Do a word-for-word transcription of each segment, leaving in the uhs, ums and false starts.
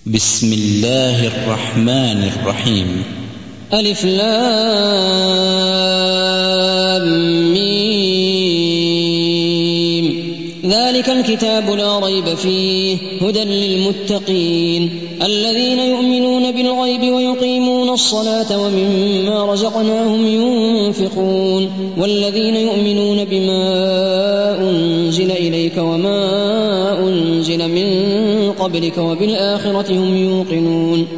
بسم الله الرحمن الرحيم. ألف لام ميم. ذلك الكتاب لا ريب فيه هدى للمتقين الذين يؤمنون بالغيب ويقيمون الصلاة ومما رزقناهم ينفقون والذين يؤمنون بما أنزل إليك وما أنزل من قبلك وبالآخرة هم يوقنون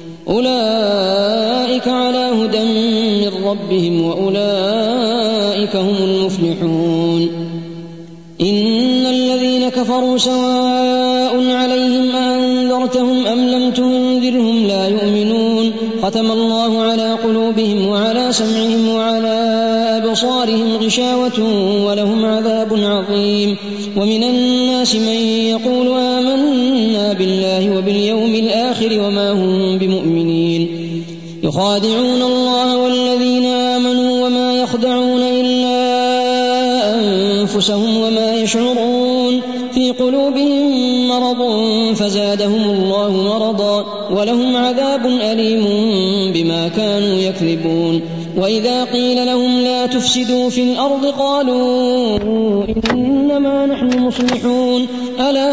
أولئك على هدى من ربهم وأولئك هم المفلحون. إن الذين كفروا سواء عليهم أنذرتهم أم لم تنذرهم لا يؤمنون ختم الله على قلوبهم وعلى سمعهم وعلى أبصارهم غشاوة ولهم عذاب عظيم. ومن الناس من يقول آمنا بالله وباليوم الآخر وما هم بمؤمنين يخادعون الله والذين آمنوا وما يخدعون إلا أنفسهم وما يشعرون في قلوبهم مرض فزادهم الله مرضا ولهم عذاب أليم بما كانوا يكذبون. وإذا قيل لهم لا تفسدوا في الأرض قالوا إنما نحن مصلحون ألا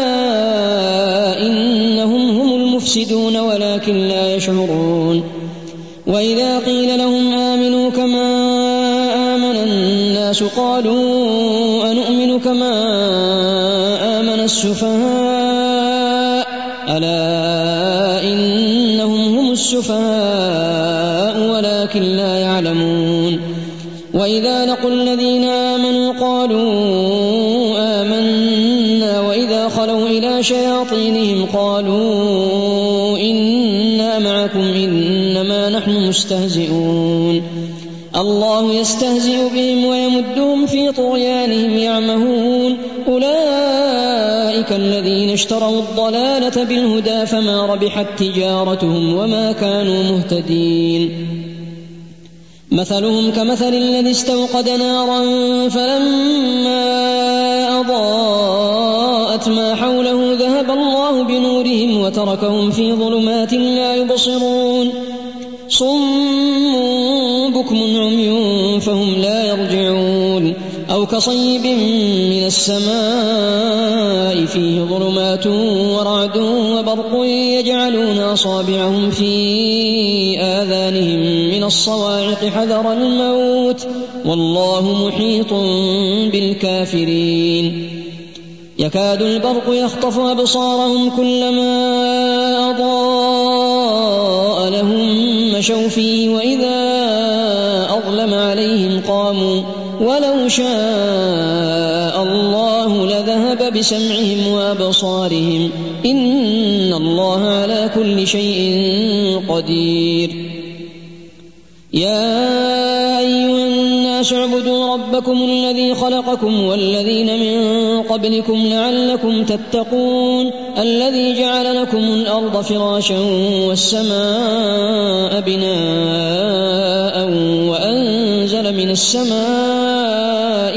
إنهم هم المفسدون ولكن لا يشعرون. وإذا قيل لهم آمنوا كما آمن الناس قالوا أنؤمن كما آمن السفهاء ألا إنهم هم السفهاء ولكن لا يعلمون. وإذا لقوا الذين آمنوا قالوا آمنا وإذا خلوا إلى شياطينهم قالوا إنا معكم إنما نحن مستهزئون الله يستهزئ بهم ويمدهم في طغيانهم يعمهون. أولئك الذين اشتروا الضلالة بالهدى فما ربحت تجارتهم وما كانوا مهتدين. مثلهم كمثل الذي استوقد نارا فلما أضاءت ما حوله ذهب الله بنورهم وتركهم في ظلمات لا يبصرون صم بكم عمي فهم لا يرجعون. أو كصيب من السماء فيه ظلمات ورعد وبرق يجعلون أصابعهم في آذانهم من الصواعق حذر الموت والله محيط بالكافرين. يكاد البرق يخطف أبصارهم كلما أضاء لهم مشوا فيه وإذا أظلم عليهم قاموا ولو شاء الله لذهب بسمعهم وأبصارهم إن الله على كل شيء قدير. يا أيها الناس اعبدوا ربكم الذي خلقكم والذين من قبلكم لعلكم تتقون الذي جعل لكم الأرض فراشا والسماء بناء وأنزل من السماء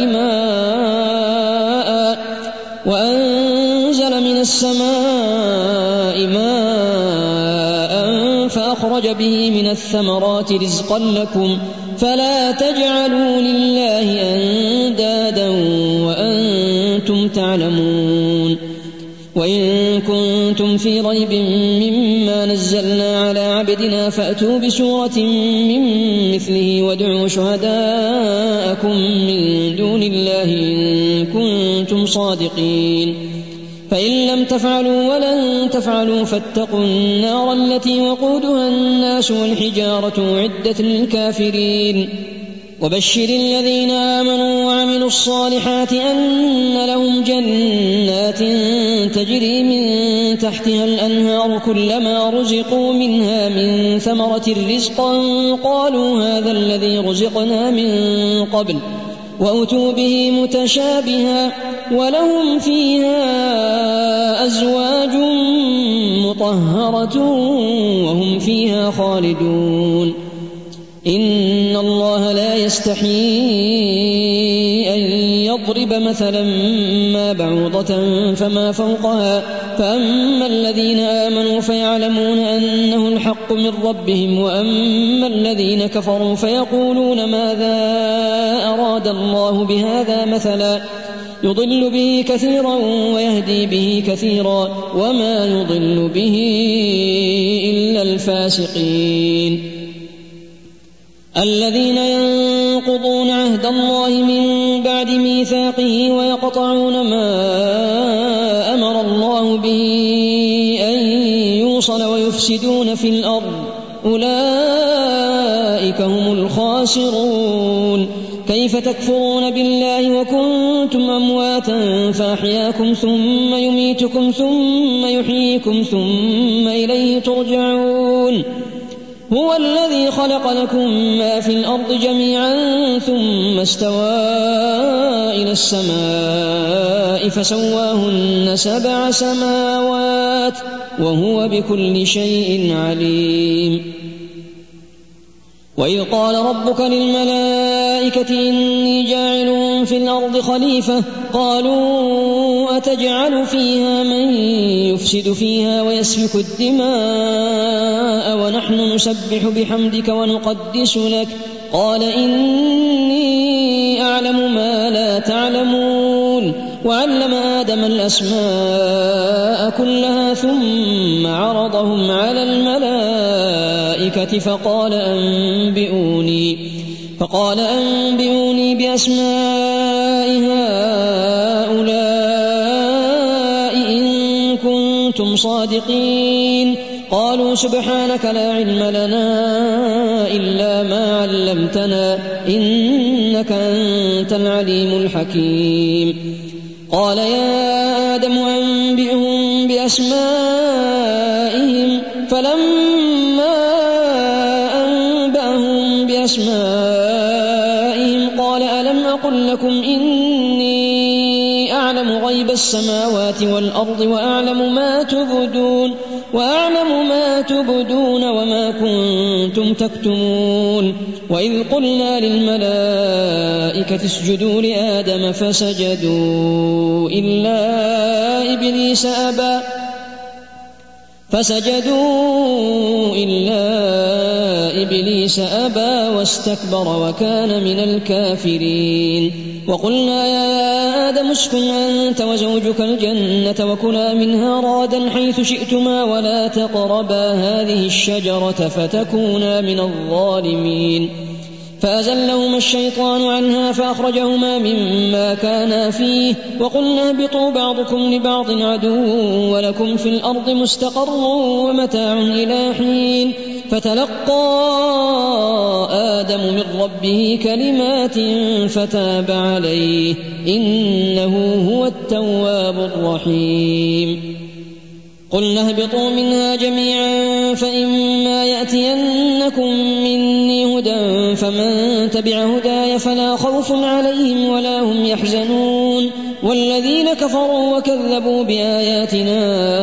ماء وأنزل من السماء ماء فأخرج به من الثمرات رزقا لكم فلا تجعلوا لله أندادا وأنتم تعلمون. وإن كنتم في ريب مما نزلنا على عبدنا فأتوا بسورة من مثله وادعوا شهداءكم من دون الله إن كنتم صادقين فإن لم تفعلوا ولن تفعلوا فاتقوا النار التي وقودها الناس والحجارة أعدت للكافرين. وبشر الذين آمنوا وعملوا الصالحات أن لهم جنات تجري من تحتها الأنهار كلما رزقوا منها من ثمرة رزقا قالوا هذا الذي رزقنا من قبل وأتوا به متشابها ولهم فيها أزواج مطهرة وهم فيها خالدون. إن الله لا يستحيي أن لنضرب مثلا ما بعوضة فما فوقها فأما الذين آمنوا فيعلمون أنه الحق من ربهم وأما الذين كفروا فيقولون ماذا أراد الله بهذا مثلا يضل به كثيرا ويهدي به كثيرا وما يضل به إلا الفاسقين الذين ينقضون عهد الله من بعد ميثاقه ويقطعون ما أمر الله به أن يوصل ويفسدون في الأرض أولئك هم الخاسرون كيف تكفرون بالله وكنتم أمواتا فأحياكم ثم يميتكم ثم يحييكم ثم إليه ترجعون هو الذي خلق لكم ما في الأرض جميعا ثم استوى إلى السماء فسواهن سبع سماوات وهو بكل شيء عليم وإذ قال ربك للملائكة إني جاعل في الأرض خليفة قالوا أتجعل فيها من يفسد فيها ويسفك الدماء ونحن نسبح بحمدك ونقدس لك قال إني أعلم ما لا تعلمون وعلم آدم الأسماء كلها ثم عرضهم على الملائكة فقال أنبئوني فقال أنبئوني بأسماء هؤلاء إن كنتم صادقين قالوا سبحانك لا علم لنا إلا ما علمتنا إنك أنت العليم الحكيم قال يا آدم أنبئهم بأسمائهم فلما أنبأهم بأسمائهم قال ألم أقل لكم إني أعلم غيب السماوات والأرض وأعلم ما تبدون وأعلم ما تبدون وما كنتم تكتمون وإذ قلنا للملائكة اسجدوا لآدم فسجدوا إلا إبليس أبى فسجدوا إلا إبليس أبى واستكبر وكان من الكافرين وقلنا يا آدم اسكن أنت وزوجك الجنة وكلا منها رادا حيث شئتما ولا تقربا هذه الشجرة فتكونا من الظالمين فأزلهما الشيطان عنها فأخرجهما مما كانا فيه وقلنا اهبطوا بعضكم لبعض عدو ولكم في الأرض مستقر ومتاع إلى حين فتلقى آدم من ربه كلمات فتاب عليه إنه هو التواب الرحيم قلنا اهبطوا منها جميعا فإما يأتينكم مني هدى فمن تبع هداي فلا خوف عليهم ولا هم يحزنون والذين كفروا وكذبوا بآياتنا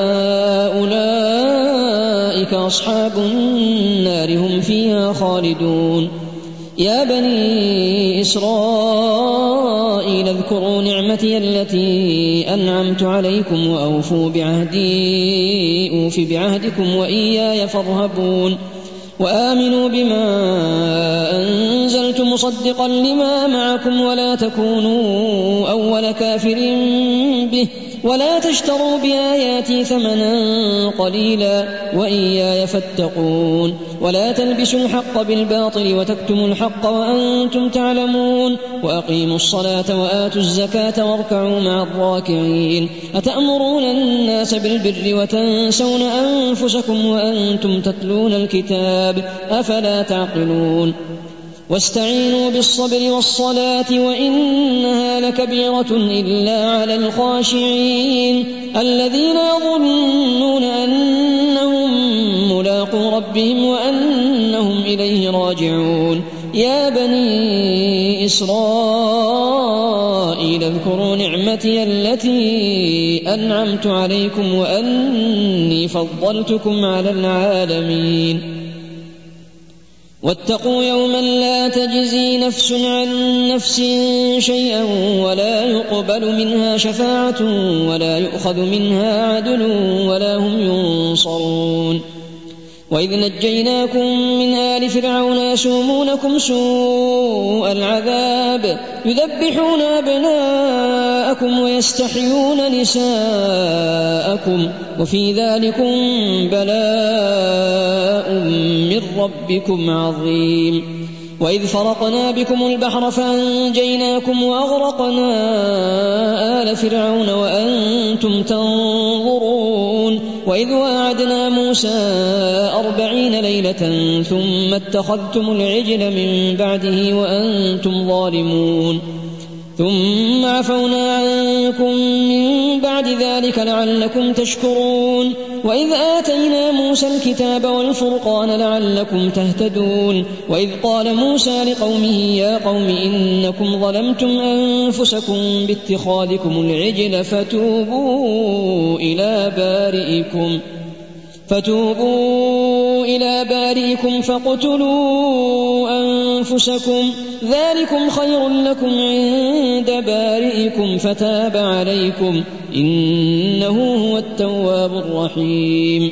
أولئك أصحاب النار هم فيها خالدون يا بني إسرائيل اذكروا نعمتي التي أنعمت عليكم وأوفوا بعهدي أوف بعهدكم وإياي فارهبون وآمنوا بما أنزلت مصدقا لما معكم ولا تكونوا أول كافر به ولا تشتروا بآياتي ثمنا قليلا وإياي فاتقون ولا تلبسوا الحق بالباطل وتكتموا الحق وأنتم تعلمون وأقيموا الصلاة وآتوا الزكاة واركعوا مع الراكعين أتأمرون الناس بالبر وتنسون أنفسكم وأنتم تتلون الكتاب أفلا تعقلون واستعينوا بالصبر والصلاة وإنها لكبيرة إلا على الخاشعين الذين يظنون أنهم ملاقو ربهم وأنهم إليه راجعون يا بني إسرائيل اذكروا نعمتي التي أنعمت عليكم وأني فضلتكم على العالمين واتقوا يوما لا تجزي نفس عن نفس شيئا ولا يقبل منها شفاعة ولا يؤخذ منها عدل ولا هم ينصرون. وإذ نجيناكم من آل فرعون يسومونكم سوء العذاب يذبحون أبناءكم ويستحيون نساءكم وفي ذلكم بلاء من ربكم عظيم. وإذ فرقنا بكم البحر فأنجيناكم وأغرقنا آل فرعون وأنتم تنظرون. وإذ واعدنا موسى أربعين ليلة ثم اتخذتم العجل من بعده وأنتم ظالمون ثم عفونا عنكم من بعد ذلك لعلكم تشكرون. وإذ آتينا موسى الكتاب والفرقان لعلكم تهتدون. وإذ قال موسى لقومه يا قوم إنكم ظلمتم أنفسكم باتخاذكم العجل فتوبوا إلى بارئكم فتوبوا إلى بارئكم فاقتلوا أنفسكم ذلكم خير لكم عند بارئكم فتاب عليكم إنه هو التواب الرحيم.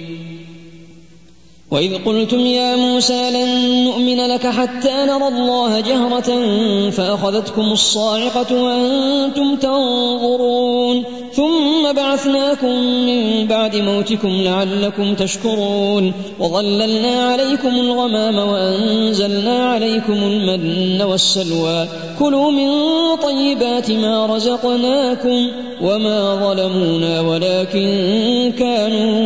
وإذ قلتم يا موسى لن نؤمن لك حتى نرى الله جهرة فأخذتكم الصاعقة وأنتم تنظرون ثم بعثناكم من بعد موتكم لعلكم تشكرون. وظللنا عليكم الغمام وأنزلنا عليكم المن والسلوى كلوا من طيبات ما رزقناكم وما ظلمونا ولكن كانوا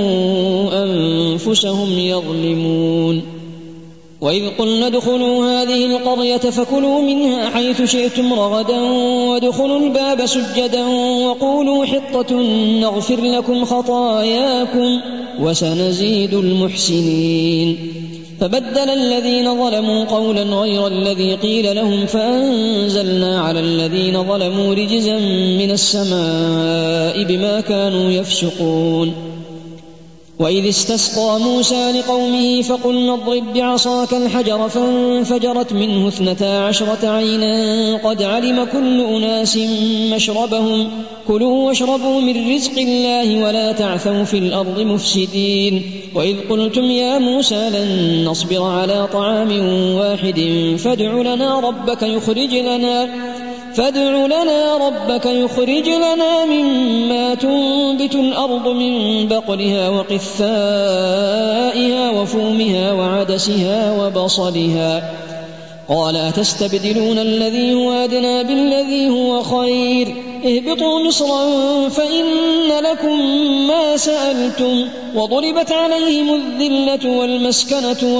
أنفسهم يظلمون. وإذ قلنا ادخلوا هذه القرية فكلوا منها حيث شئتم رغدا وادخلوا الباب سجدا وقولوا حطة نغفر لكم خطاياكم وسنزيد المحسنين. فبدل الذين ظلموا قولا غير الذي قيل لهم فأنزلنا على الذين ظلموا رجزا من السماء بما كانوا يفسقون. وإذ استسقى موسى لقومه فقلنا اضرب بعصاك الحجر فانفجرت منه اثنتا عشرة عينا قد علم كل أناس مشربهم كلوا واشربوا من رزق الله ولا تعثوا في الأرض مفسدين. وإذ قلتم يا موسى لن نصبر على طعام واحد فادع لنا ربك يخرج لنا فادع لنا ربك يخرج لنا مما تنبت الأرض من بقلها وقثائها وفومها وعدسها وبصلها قال أتستبدلون الذي هو أدنى بالذي هو خير اهبطوا مصرا فإن لكم ما سألتم وضربت عليهم الذلة والمسكنة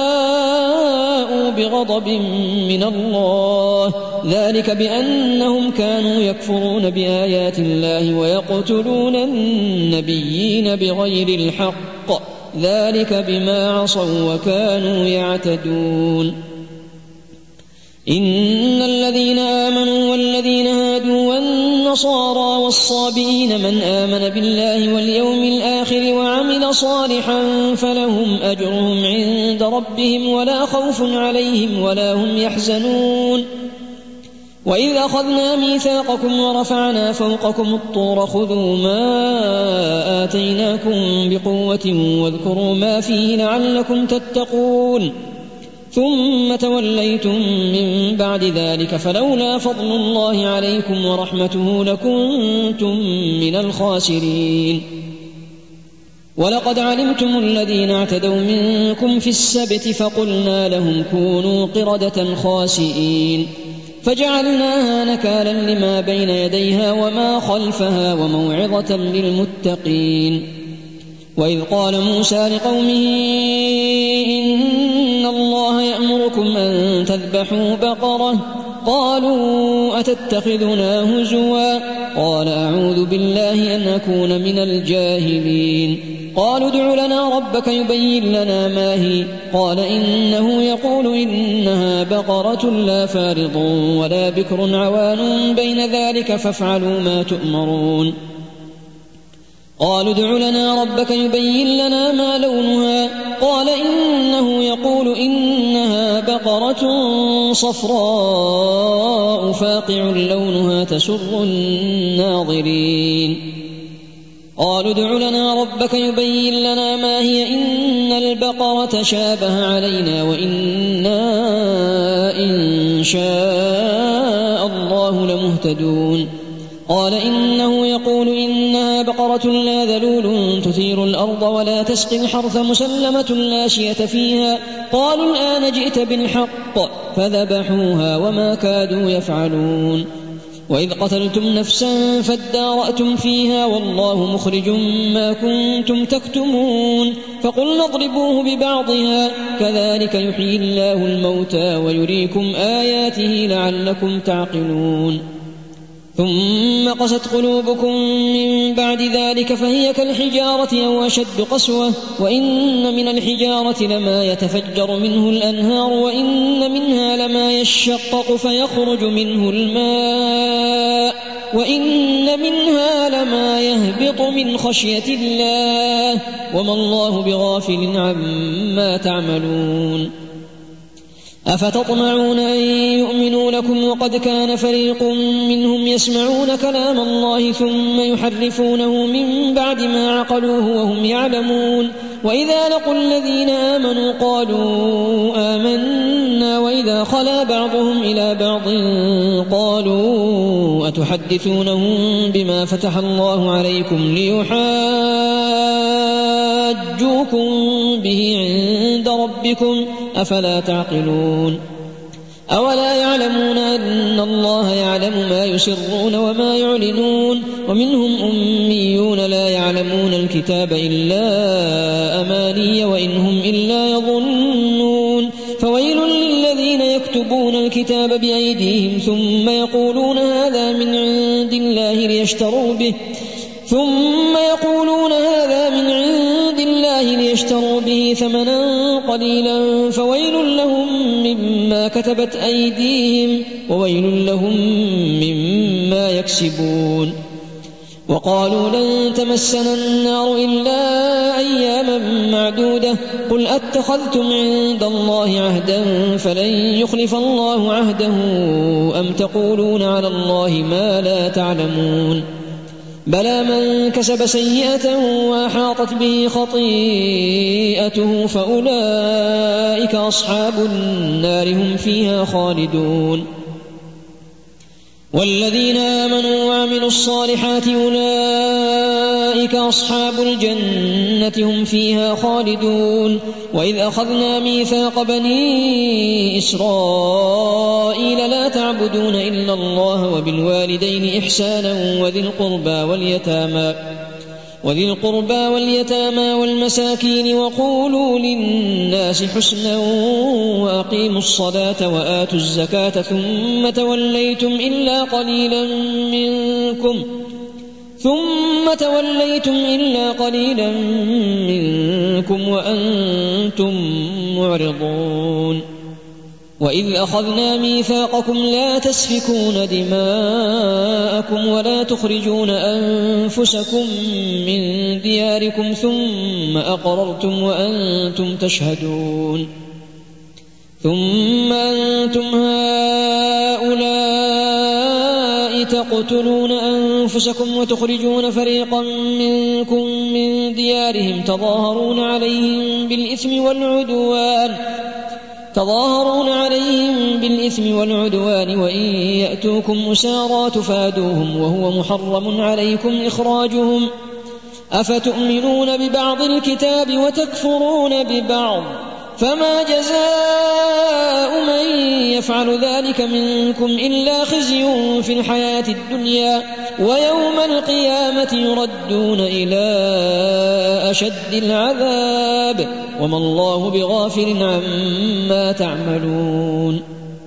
وباءوا بغضب من الله ذلك بأنهم كانوا يكفرون بآيات الله ويقتلون النبيين بغير الحق ذلك بما عصوا وكانوا يعتدون. إن الذين آمنوا والذين هادوا والنصارى والصابئين من آمن بالله واليوم الآخر وعمل صالحا فلهم أجرهم عند ربهم ولا خوف عليهم ولا هم يحزنون. وإذ أخذنا ميثاقكم ورفعنا فوقكم الطور خذوا ما آتيناكم بقوة واذكروا ما فيه لعلكم تتقون ثم توليتم من بعد ذلك فلولا فضل الله عليكم ورحمته لكنتم من الخاسرين. ولقد علمتم الذين اعتدوا منكم في السبت فقلنا لهم كونوا قردة خاسئين فجعلناها نكالا لما بين يديها وما خلفها وموعظة للمتقين. وإذ قال موسى لقومه إن الله يأمركم أن تذبحوا بقرة قالوا أتتخذنا هزوا قال أعوذ بالله أن أكون من الجاهلين. قالوا ادع لنا ربك يبين لنا ما هي قال إنه يقول إنها بقرة لا فارض ولا بكر عوان بين ذلك فافعلوا ما تؤمرون. قالوا ادع لنا ربك يبين لنا ما لونها قال إنه يقول إنها بقرة صفراء فاقع لونها تسر الناظرين قالوا ادع لنا ربك يبين لنا ما هي إن البقرة شابه علينا وإنا إن شاء الله لمهتدون قال إنه يقول إنها بقرة لا ذلول تثير الأرض ولا تسقي الحرث مسلمة لا شية فيها قالوا الآن جئت بالحق فذبحوها وما كادوا يفعلون وإذ قتلتم نفسا فادارأتم فيها والله مخرج ما كنتم تكتمون فقلنا اضربوه ببعضها كذلك يحيي الله الموتى ويريكم آياته لعلكم تعقلون ثم قست قلوبكم من بعد ذلك فهي كالحجارة أو أشد قسوة وإن من الحجارة لما يتفجر منه الأنهار وإن منها لما يشقق فيخرج منه الماء وإن منها لما يهبط من خشية الله وما الله بغافل عما تعملون أفتطمعون أن يؤمنوا لكم وقد كان فريق منهم يسمعون كلام الله ثم يحرفونه من بعد ما عقلوه وهم يعلمون وإذا لقوا الذين آمنوا قالوا آمنا وإذا خلا بعضهم إلى بعض قالوا أتحدثونهم بما فتح الله عليكم ليحاجوكم به عند ربكم أفلا تعقلون أولا يعلمون أن الله يعلم ما يسرون وما يعلنون ومنهم أميون لا يعلمون الكتاب إلا أماني وإن هم إلا يظنون فويل للذين يكتبون الكتاب بأيديهم ثم يقولون هذا من عند الله ليشتروا به ثم يقولون هذا من عند الله ليشتروا به ثمنا قليلا فويل لهم مما كتبت أيديهم وويل لهم مما يكسبون وقالوا لن تمسنا النار إلا أياما معدودة قل أتخذتم عند الله عهدا فلن يخلف الله عهده أم تقولون على الله ما لا تعلمون بلى من كسب سيئة وأحاطت به خطيئته فأولئك أصحاب النار هم فيها خالدون والذين آمنوا وعملوا الصالحات أولئك أصحاب الجنة هم فيها خالدون وإذ أخذنا ميثاق بني إسرائيل لا تعبدون إلا الله وبالوالدين إحسانا وذي القربى واليتامى وذي القربى واليتامى والمساكين وقولوا للناس حسنا وأقيموا الصلاة وآتوا الزكاة ثم توليتم إلا قليلا منكم ثم توليتم إلا قليلا منكم وأنتم معرضون وإذ أخذنا ميثاقكم لا تسفكون دماءكم ولا تخرجون أنفسكم من دياركم ثم أقررتم وأنتم تشهدون ثم أنتم هؤلاء تقتلون أنفسكم وتخرجون فريقا منكم من ديارهم تظاهرون عليهم بالإثم والعدوان تظاهرون عليهم بالإثم والعدوان وإن يأتوكم أسارى تفادوهم وهو محرم عليكم إخراجهم أفتؤمنون ببعض الكتاب وتكفرون ببعض فما جزاء من يفعل ذلك منكم إلا خزي في الحياة الدنيا ويوم القيامة يردون إلى أشد العذاب وما الله بغافل عما تعملون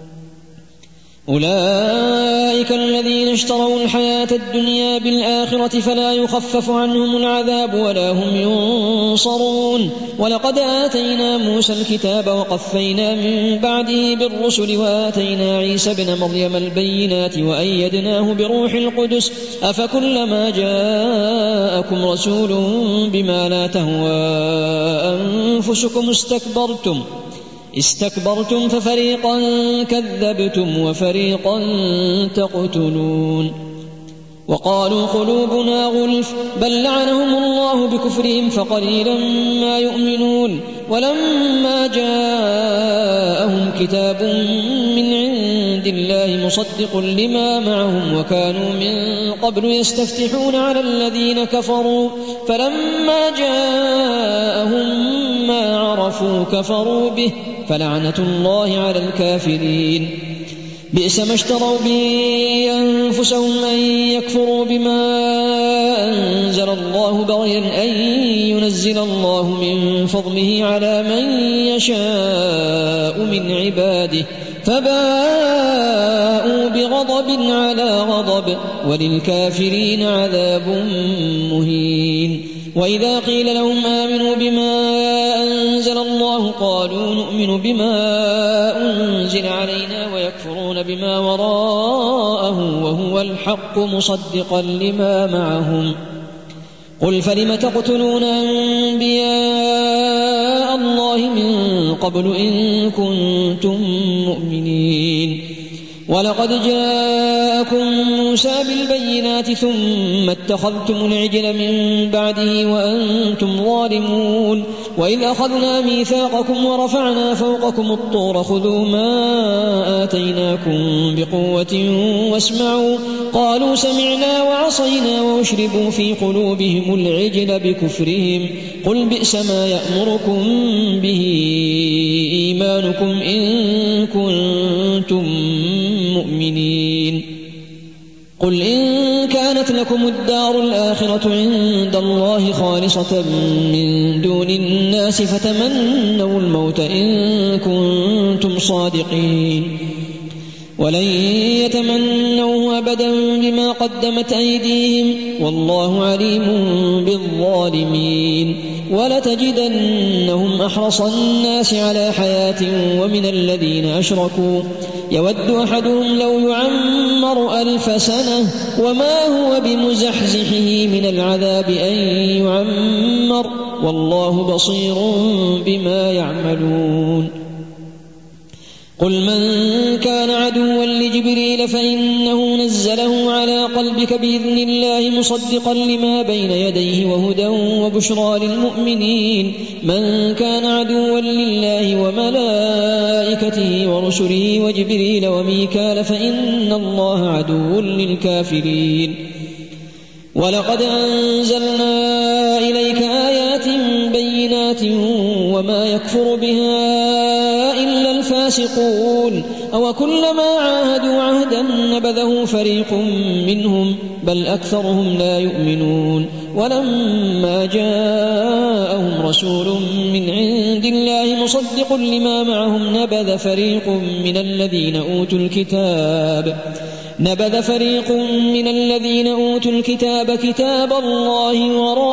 أولئك الذين اشتروا الحياة الدنيا بالآخرة فلا يخفف عنهم العذاب ولا هم ينصرون ولقد آتينا موسى الكتاب وقفينا من بعده بالرسل وآتينا عيسى ابن مريم البينات وأيدناه بروح القدس أفكلما جاءكم رسول بما لا تهوى أنفسكم استكبرتم استكبرتم ففريقا كذبتم وفريقا تقتلون وقالوا قلوبنا غلف بل لعنهم الله بكفرهم فقليلا ما يؤمنون ولما جاءهم كتاب من عند الله مصدق لما معهم وكانوا من قبل يستفتحون على الذين كفروا فلما جاءهم ما عرفوا كفروا به فلعنة الله على الكافرين بئس ما اشتروا به أنفسهم أن يكفروا بما أنزل الله بغيا أن ينزل الله من فضله على من يشاء من عباده فباءوا بغضب على غضب وللكافرين عذاب مهين وإذا قيل لهم آمنوا بما أنزل الله قالوا نؤمن بما أنزل علينا ويكفرون بما وراءه وهو الحق مصدقا لما معهم قل فلم تقتلون أنبياء الله من قبل إن كنتم مؤمنين ولقد جاءكم موسى بالبينات ثم اتخذتم العجل من بعده وأنتم ظالمون وإذ أخذنا ميثاقكم ورفعنا فوقكم الطور خذوا ما آتيناكم بقوة واسمعوا قالوا سمعنا وعصينا واشربوا في قلوبهم العجل بكفرهم قل بئس ما يأمركم به إيمانكم إن كنتم مؤمنين قل إن كانت لكم الدار الآخرة عند الله خالصة من دون الناس فتمنوا الموت إن كنتم صادقين ولن يتمنوا أبدا بما قدمت أيديهم والله عليم بالظالمين ولتجدنهم أحرص الناس على حياة ومن الذين أشركوا يود أحدهم لو يعمر ألف سنة وما هو بمزحزحه من العذاب أن يعمر والله بصير بما يعملون قل من كان عدوا لجبريل فإنه نزله على قلبك بإذن الله مصدقا لما بين يديه وهدى وبشرى للمؤمنين من كان عدوا لله وملائكته ورسله وجبريل وميكال فإن الله عدو للكافرين ولقد أنزلنا إليك آيات بينات وما يكفر بها إلا الفاسقون أو كلما عاهدوا عهدا نبذه فريق منهم بل أكثرهم لا يؤمنون ولما جاءهم رسول من عند الله مصدق لما معهم نبذ فريق من الذين أوتوا الكتاب نبذ فريق من الذين أوتوا الكتاب كتاب الله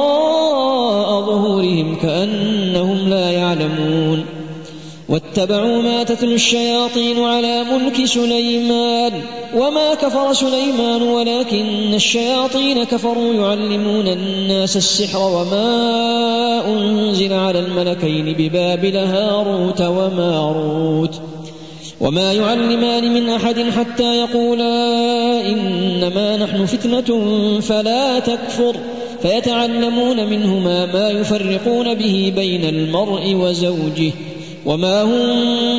وراء ظهورهم كأنهم لا يعلمون واتبعوا ما تتلو الشياطين على ملك سليمان وما كفر سليمان ولكن الشياطين كفروا يعلمون الناس السحر وما أنزل على الملكين ببابل هاروت وماروت وما يعلمان من أحد حتى يقولا إنما نحن فتنة فلا تكفر فيتعلمون منهما ما يفرقون به بين المرء وزوجه وما هم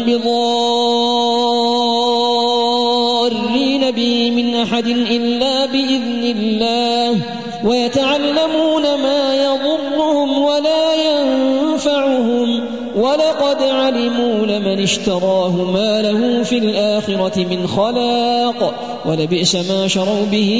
بضارين به من أحد إلا بإذن الله ويتعلمون ما يضرهم ولا ينفعهم ولقد علموا لمن اشتراه ما له في الآخرة من خلاق ولبئس ما شروا به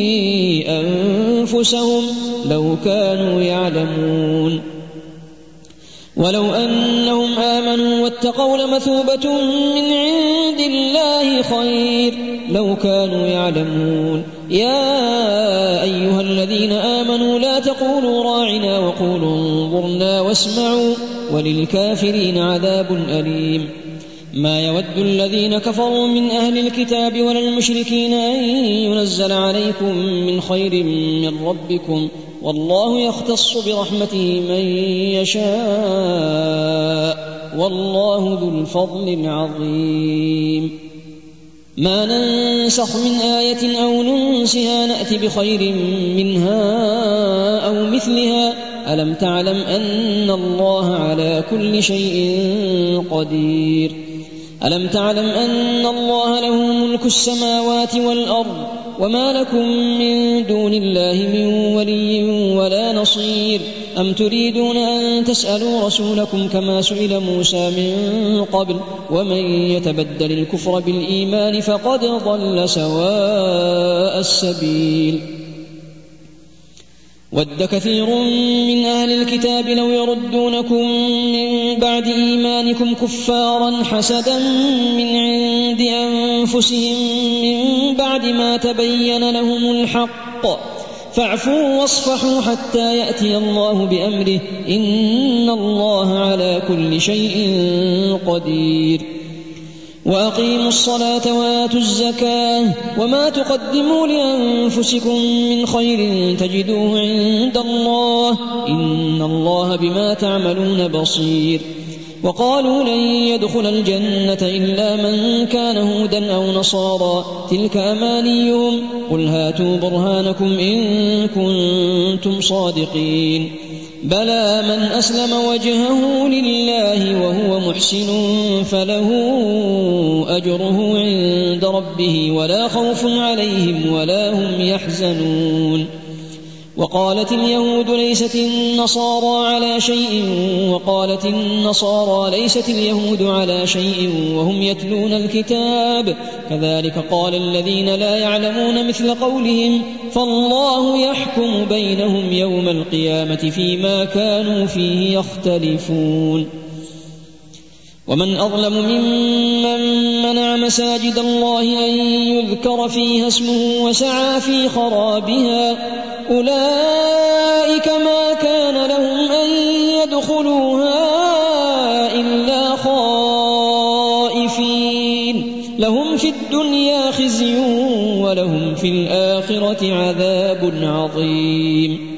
أنفسهم لو كانوا يعلمون ولو أنهم آمنوا واتقوا لمثوبة من عند الله خير لو كانوا يعلمون يا أيها الذين آمنوا لا تقولوا راعنا وقولوا انظرنا واسمعوا وللكافرين عذاب أليم ما يود الذين كفروا من أهل الكتاب ولا المشركين أن ينزل عليكم من خير من ربكم والله يختص برحمته من يشاء والله ذو الفضل العظيم. ما ننسخ من آية أو ننسها نأت بخير منها أو مثلها ألم تعلم أن الله على كل شيء قدير. ألم تعلم أن الله له ملك السماوات والأرض وما لكم من دون الله من ولي ولا نصير. أم تريدون أن تسألوا رسولكم كما سئل موسى من قبل ومن يتبدل الكفر بالإيمان فقد ضل سواء السبيل. ود كثير من أهل الكتاب لو يردونكم من بعد إيمانكم كفارا حسدا من عند أنفسهم من بعد ما تبين لهم الحق فاعفوا واصفحوا حتى يأتي الله بأمره إن الله على كل شيء قدير. وأقيموا الصلاة وآتوا الزكاة وما تقدموا لأنفسكم من خير تجدوه عند الله إن الله بما تعملون بصير. وقالوا لن يدخل الجنة إلا من كان هودا أو نصارى تلك أمانيهم قل هاتوا برهانكم إن كنتم صادقين. بلى من أسلم وجهه لله وهو محسن فله أجره عند ربه ولا خوف عليهم ولا هم يحزنون. وقالت اليهود ليست النصارى على شيء وقالت النصارى ليست اليهود على شيء وهم يتلون الكتاب كذلك قال الذين لا يعلمون مثل قولهم فالله يحكم بينهم يوم القيامة فيما كانوا فيه يختلفون. ومن أظلم ممن منع مساجد الله أن يذكر فيها اسمه وسعى في خرابها أولئك ما كان لهم أن يدخلوها إلا خائفين لهم في الدنيا خزي ولهم في الآخرة عذاب عظيم.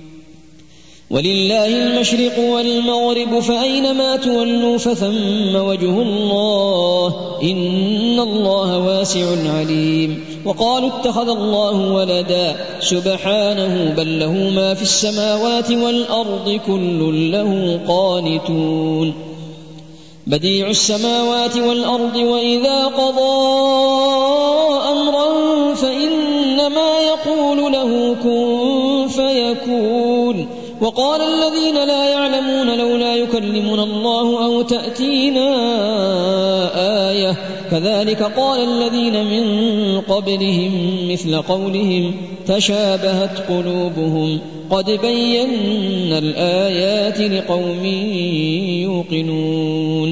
ولله المشرق والمغرب فأينما تولوا فثم وجه الله إن الله واسع عليم. وقالوا اتخذ الله ولدا سبحانه بل له ما في السماوات والأرض كل له قانتون. بديع السماوات والأرض وإذا قضى أمرا فإنما يقول له كن فيكون. وقال الذين لا يعلمون لولا يكلمنا الله أو تأتينا آية كذلك قال الذين من قبلهم مثل قولهم تشابهت قلوبهم قد بينا الآيات لقوم يوقنون.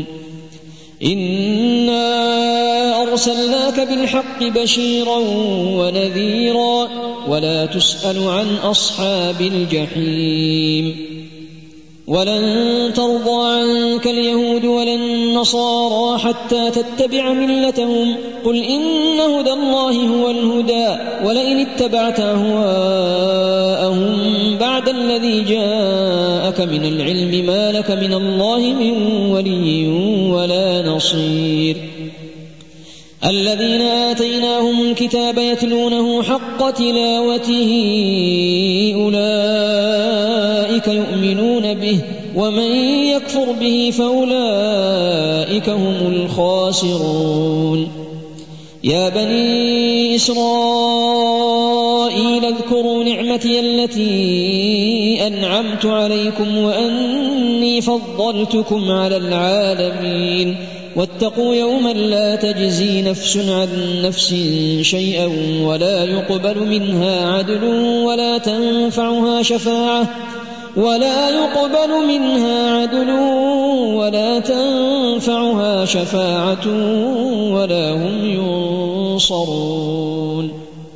إنا أرسلناك بالحق بشيرا ونذيرا ولا تسأل عن أصحاب الجحيم. ولن ترضى عنك اليهود ولا النصارى حتى تتبع ملتهم قل إن هدى الله هو الهدى ولئن اتبعت أهواءهم بعد الذي جاءك من العلم ما لك من الله من ولي ولا نصير. الذين آتيناهم الكتاب يتلونه حق تلاوته أولئك يؤمنون به ومن يكفر به فأولئك هم الخاسرون. يا بني إسرائيل اذكروا نعمتي التي أنعمت عليكم وأني فضلتكم على العالمين واتقوا يوما لا تجزي نفس عن نفس شيئا ولا يقبل منها عدل ولا تنفعها شفاعة ولا يقبل منها عدل ولا تنفعها شفاعة ولا هم ينصرون.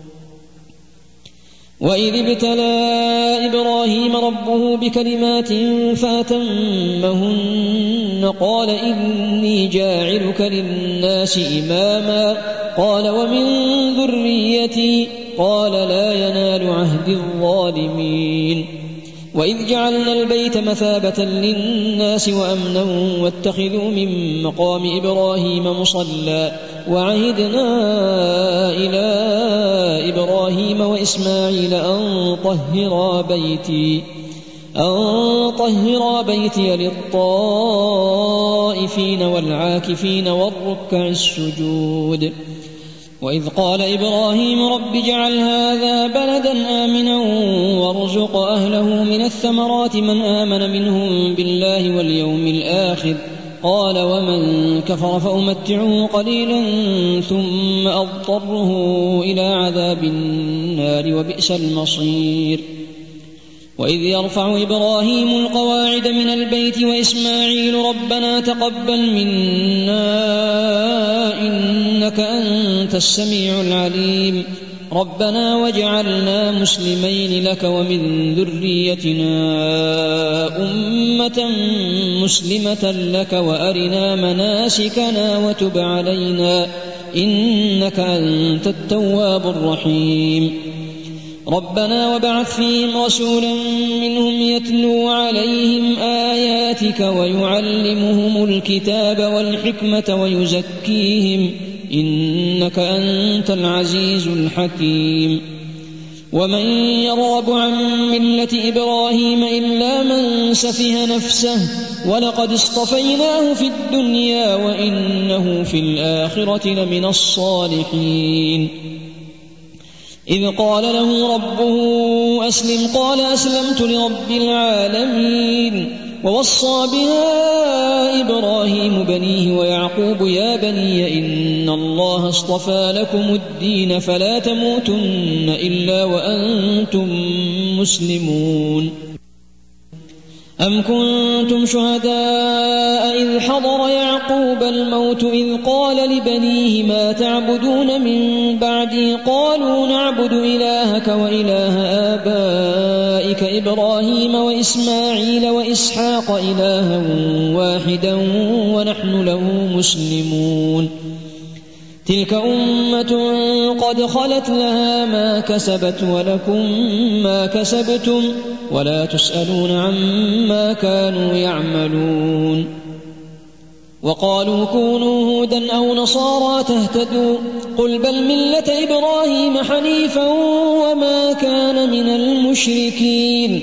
وإذ ابتلى إبراهيم ربه بكلمات فأتمهن قال إني جاعلك للناس إماما قال ومن ذريتي قال لا ينال عهد الظالمين. وإذ جعلنا البيت مثابة للناس وأمنا واتخذوا من مقام إبراهيم مصلى وعهدنا إلى إبراهيم وإسماعيل أن طهرا بيتي أن طهرا بيتي للطائفين والعاكفين والركع السجود. وإذ قال إبراهيم رب اجعل هذا بلدا آمنا وارزق أهله من الثمرات من آمن منهم بالله واليوم الآخر قال ومن كفر فأمتعه قليلا ثم أضطره إلى عذاب النار وبئس المصير. وإذ يرفع إبراهيم القواعد من البيت وإسماعيل ربنا تقبل منا إنك أنت السميع العليم ربنا واجعلنا مسلمين لك ومن ذريتنا أمة مسلمة لك وأرنا مناسكنا وتب علينا إنك أنت التواب الرحيم. ربنا وابعث فيهم رسولا منهم يتلو عليهم آياتك ويعلمهم الكتاب والحكمة ويزكيهم إنك أنت العزيز الحكيم. ومن يرغب عن ملة إبراهيم إلا من سفه نفسه ولقد اصطفيناه في الدنيا وإنه في الآخرة لمن الصالحين. إذ قال له ربه أسلم قال أسلمت لرب العالمين. ووصى بها إبراهيم بنيه ويعقوب يا بني إن الله اصطفى لكم الدين فلا تموتن إلا وأنتم مسلمون. أم كنتم شهداء إذ حضر يعقوب الموت إذ قال لبنيه ما تعبدون من بعدي قالوا نعبد إلهك وإله آبائك إبراهيم وإسماعيل وإسحاق إلها واحدا ونحن له مسلمون. تلك أمة قد خلت لها ما كسبت ولكم ما كسبتم ولا تسألون عما كانوا يعملون. وقالوا كونوا هودا أو نصارى تهتدوا قل بل ملة إبراهيم حنيفا وما كان من المشركين.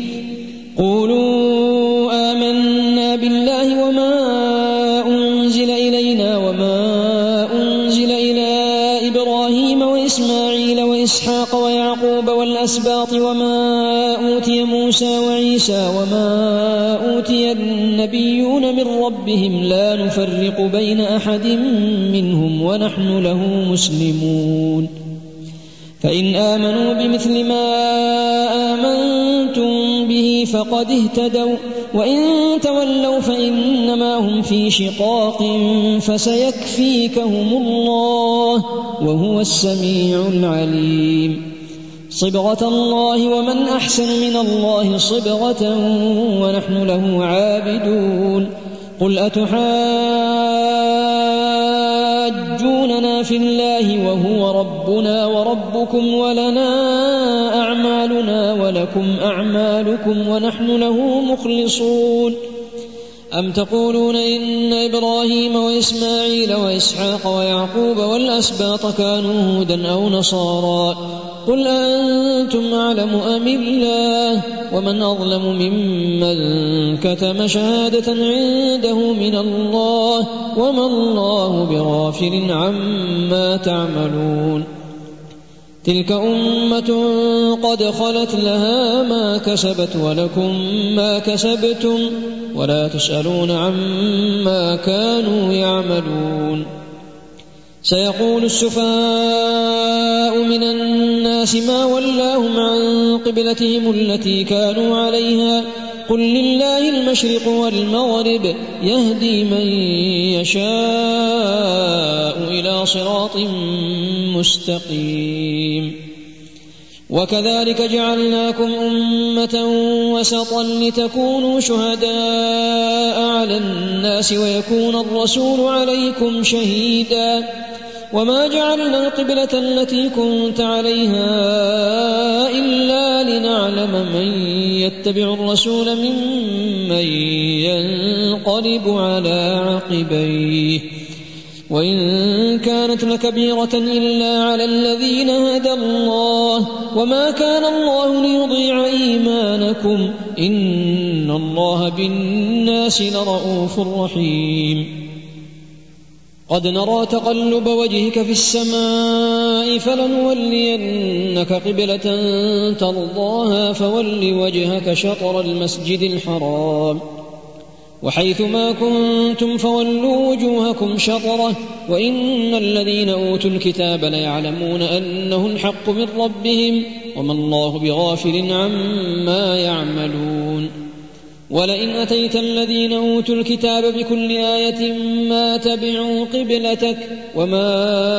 قولوا آمنا بالله وما أنزل إلينا وما أنزل إلى إبراهيم وإسماعيل وإسحاق ويعقوب والأسباط وما أوتي موسى وعيسى وما أوتي النبيون من ربهم لا نفرق بين أحد منهم ونحن له مسلمون. فإن آمنوا بمثل ما آمنتم به فقد اهتدوا وإن تولوا فإنما هم في شقاق فسيكفيكهم الله وهو السميع العليم. صبغة الله ومن أحسن من الله صبغة ونحن له عابدون. قل أتحاجوننا في الله وهو ربنا وربكم ولنا أعمالنا ولكم أعمالكم ونحن له مخلصون. أم تقولون إن إبراهيم وإسماعيل وإسحاق ويعقوب والأسباط كانوا هودا أو نصارى قل أنتم أعلم أم الله ومن أظلم ممن كتم شهادة عنده من الله وما الله بغافل عما تعملون. تلك أمة قد خلت لها ما كسبت ولكم ما كسبتم ولا تسألون عما كانوا يعملون. سيقول السفهاء من الناس ما ولاهم عن قبلتهم التي كانوا عليها قل لله المشرق والمغرب يهدي من يشاء إلى صراط مستقيم. وكذلك جعلناكم أمة وسطا لتكونوا شهداء على الناس ويكون الرسول عليكم شهيدا وما جعلنا القبلة التي كنت عليها إلا لنعلم من يتبع الرسول ممن ينقلب على عقبيه وإن كانت لكبيرة إلا على الذين هدى الله وما كان الله ليضيع إيمانكم إن الله بالناس لرؤوف رحيم قد نرى تقلب وجهك في السماء فلنولينك قبلة ترضاها فول وجهك شطر المسجد الحرام وحيث ما كنتم فولوا وجوهكم شطره وإن الذين أوتوا الكتاب ليعلمون أنه الحق من ربهم وما الله بغافل عما يعملون ولئن أتيت الذين أوتوا الكتاب بكل آية ما تبعوا قبلتك وما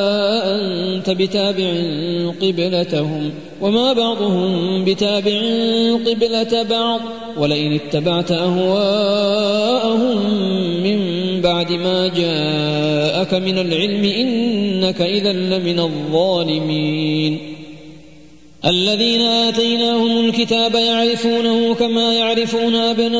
أنت بتابع قبلتهم وما بعضهم بتابع قبلة بعض ولئن اتبعت أهواءهم من بعد ما جاءك من العلم إنك إذا لمن الظالمين الذين آتيناهم الكتاب يعرفونه كما يعرفون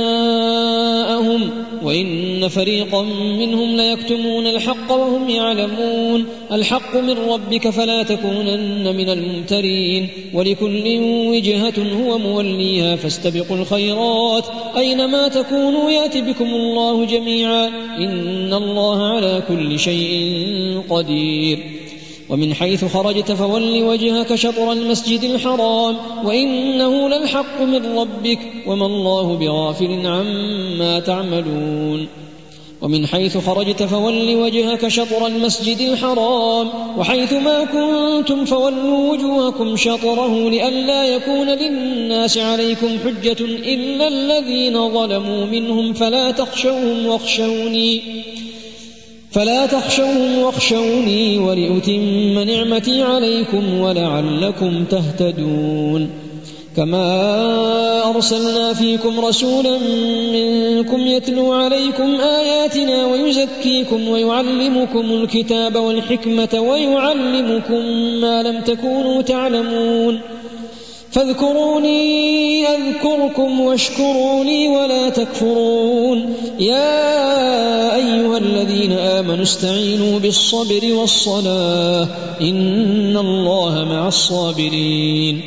أبناءهم وإن فريقا منهم ليكتمون الحق وهم يعلمون الحق من ربك فلا تكونن من الممترين ولكل وجهة هو موليها فاستبقوا الخيرات أينما تكونوا يأت بكم الله جميعا إن الله على كل شيء قدير ومن حيث خرجت فول وجهك شطر المسجد الحرام وإنه للحق من ربك وما الله بغافل عما تعملون ومن حيث خرجت فول وجهك شطر المسجد الحرام وحيث ما كنتم فولوا وجوهكم شطره لئلا يكون للناس عليكم حجة إلا الذين ظلموا منهم فلا تخشوهم واخشوني فلا تخشوهم واخشوني ولأتم نعمتي عليكم ولعلكم تهتدون كما أرسلنا فيكم رسولا منكم يتلو عليكم آياتنا ويزكيكم ويعلمكم الكتاب والحكمة ويعلمكم ما لم تكونوا تعلمون فاذكروني أذكركم واشكروا لي ولا تكفرون يا أيها الذين آمنوا استعينوا بالصبر والصلاة إن الله مع الصابرين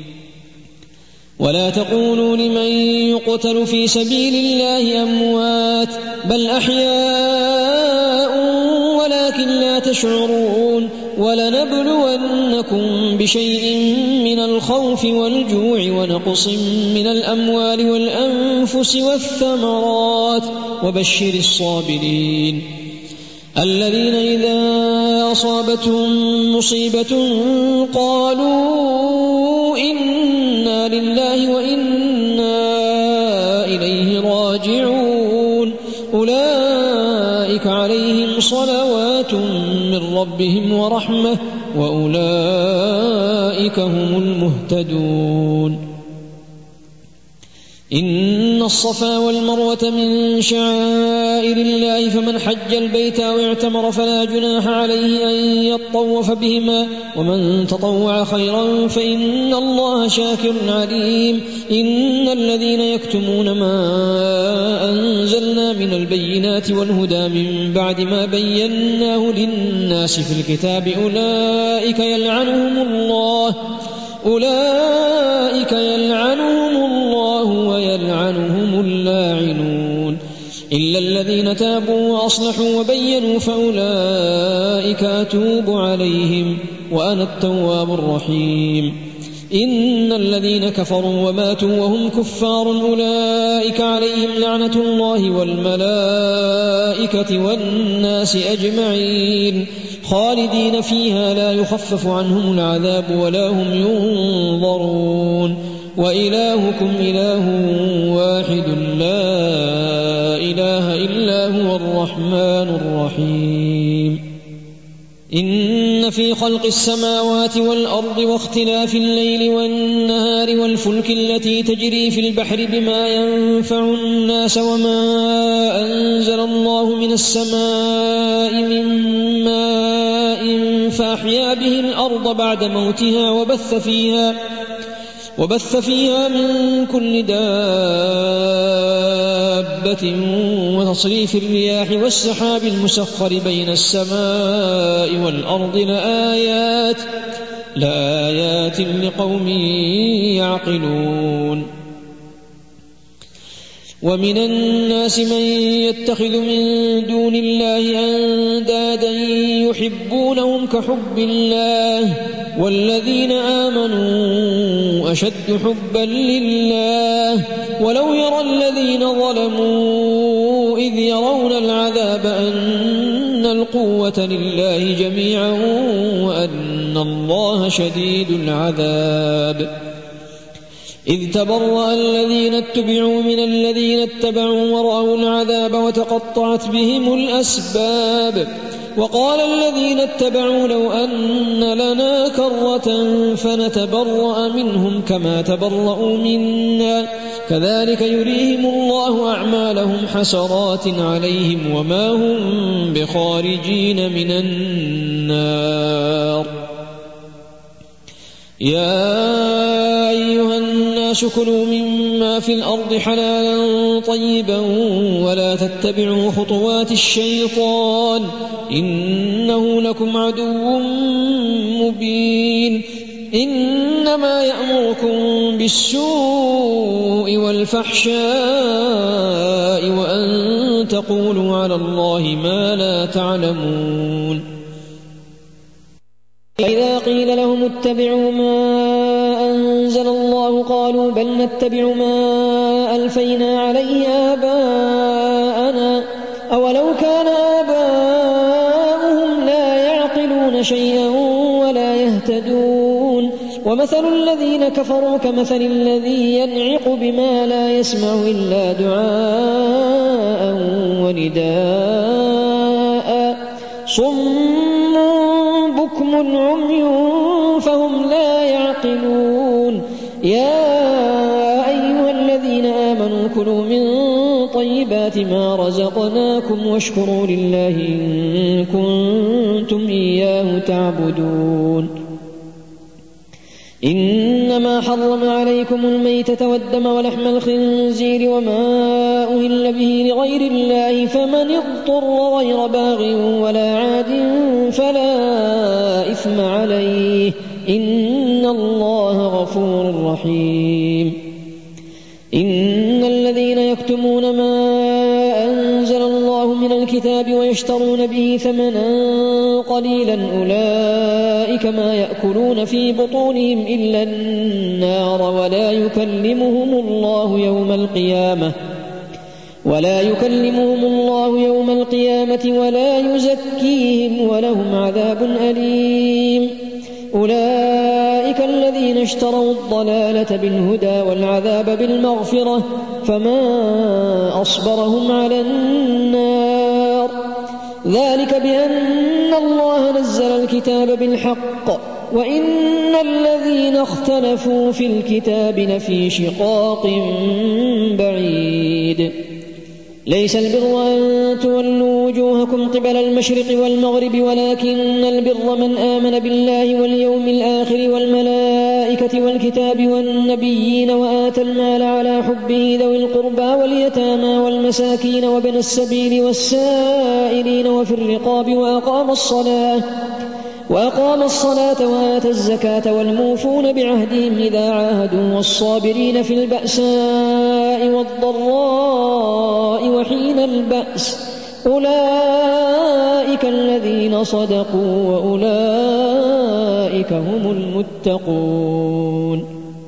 ولا تقولوا لمن يقتل في سبيل الله أموات بل أحياء ولكن لا تشعرون ولنبلونكم بشيء من الخوف والجوع ونقص من الأموال والأنفس والثمرات وبشر الصابرين الذين إذا أصابتهم مصيبة قالوا إنا لله وإنا إليه راجعون أولئك عليهم صلوات من ربهم ورحمة وأولئك هم المهتدون إن الصفا والمروة من شعائر الله فمن حج البيت أو اعتمر فلا جناح عليه أن يطوف بهما ومن تطوع خيرا فإن الله شاكر عليم إن الذين يكتمون ما أنزلنا من البينات والهدى من بعد ما بيناه للناس في الكتاب أولئك يلعنهم الله أولئك يلعنهم الله ويلعنهم اللاعنون إلا الذين تابوا وأصلحوا وبينوا فأولئك أتوب عليهم وأنا التواب الرحيم إن الذين كفروا وماتوا وهم كفار أولئك عليهم لعنة الله والملائكة والناس أجمعين خالدين فيها لا يخفف عنهم العذاب ولا هم ينظرون وإلهكم إله واحد لا إله إلا هو الرحمن الرحيم إن في خلق السماوات والأرض واختلاف الليل والنهار والفلك التي تجري في البحر بما ينفع الناس وما أنزل الله من السماء من ماء فأحيا به الأرض بعد موتها وبث فيها وبث فيها من كل دابة وتصريف الرياح والسحاب المسخر بين السماء والأرض لآيات لآيات لقوم يعقلون ومن الناس من يتخذ من دون الله أندادا يحبونهم كحب الله والذين آمنوا أشد حبا لله ولو يرى الذين ظلموا إذ يرون العذاب أن القوة لله جميعا وأن الله شديد العذاب إذ تبرأ الذين اتبعوا من الذين اتبعوا ورأوا العذاب وتقطعت بهم الأسباب وقال الذين اتبعوا لو أن لنا كرة فنتبرأ منهم كما تبرأوا منا كذلك يريهم الله أعمالهم حسرات عليهم وما هم بخارجين من النار يا أيها الناس كلوا مما في الأرض حلالا طيبا ولا تتبعوا خطوات الشيطان إنه لكم عدو مبين إنما يأمركم بالسوء والفحشاء وأن تقولوا على الله ما لا تعلمون إذا قيل لهم اتبعوا ما أنزل الله قالوا بل نتبع ما ألفينا عليه آباءنا أولو كان آباؤهم لا يعقلون شيئا ولا يهتدون ومثل الذين كفروا كمثل الذي ينعق بما لا يسمع إلا دعاء ونداء صم بكم عمي فهم لا يعقلون يا أيها الذين آمنوا كلوا من طيبات ما رزقناكم واشكروا لله إن كنتم إياه تعبدون إنما حرم عليكم الميتة والدم ولحم الخنزير وما أهل به لغير الله فمن اضطر غير باغ ولا عاد فلا إثم عليه إن الله غفور رحيم إن الذين يكتمون ما أنزل الله من الكتاب ويشترون به ثمنا قليلا أولئك ما يأكلون في بطونهم إلا النار ولا يكلمهم الله يوم القيامة ولا يكلمهم الله يوم القيامة ولا يزكيهم ولهم عذاب أليم أولئك الذين اشتروا الضلالة بالهدى والعذاب بالمغفرة فما أصبرهم على النار ذلك بأن الله نزل الكتاب بالحق وإن الذين اختلفوا في الكتاب لفي شقاق بعيد ليس البر أن تولوا وجوهكم قبل المشرق والمغرب ولكن البر من آمن بالله واليوم الآخر والملائكة والكتاب والنبيين وآتى المال على حبه ذوي القربى واليتامى والمساكين وابن السبيل والسائلين وفي الرقاب وأقام الصلاة وأقام الصلاة وآتى الزكاة والموفون بعهدهم إذا عاهدوا والصابرين في البأساء والضراء وحين البأس أولئك الذين صدقوا وأولئك هم المتقون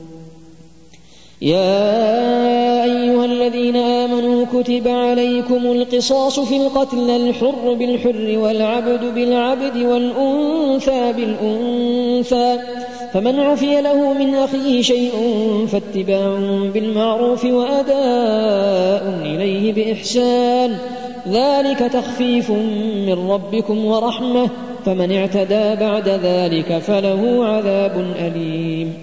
يا أيها الذين آمنوا كتب عليكم القصاص في القتل الحر بالحر والعبد بالعبد والأنثى بالأنثى فمن عفي له من أخيه شيء فاتباع بالمعروف وأداء إليه بإحسان ذلك تخفيف من ربكم ورحمة فمن اعتدى بعد ذلك فله عذاب أليم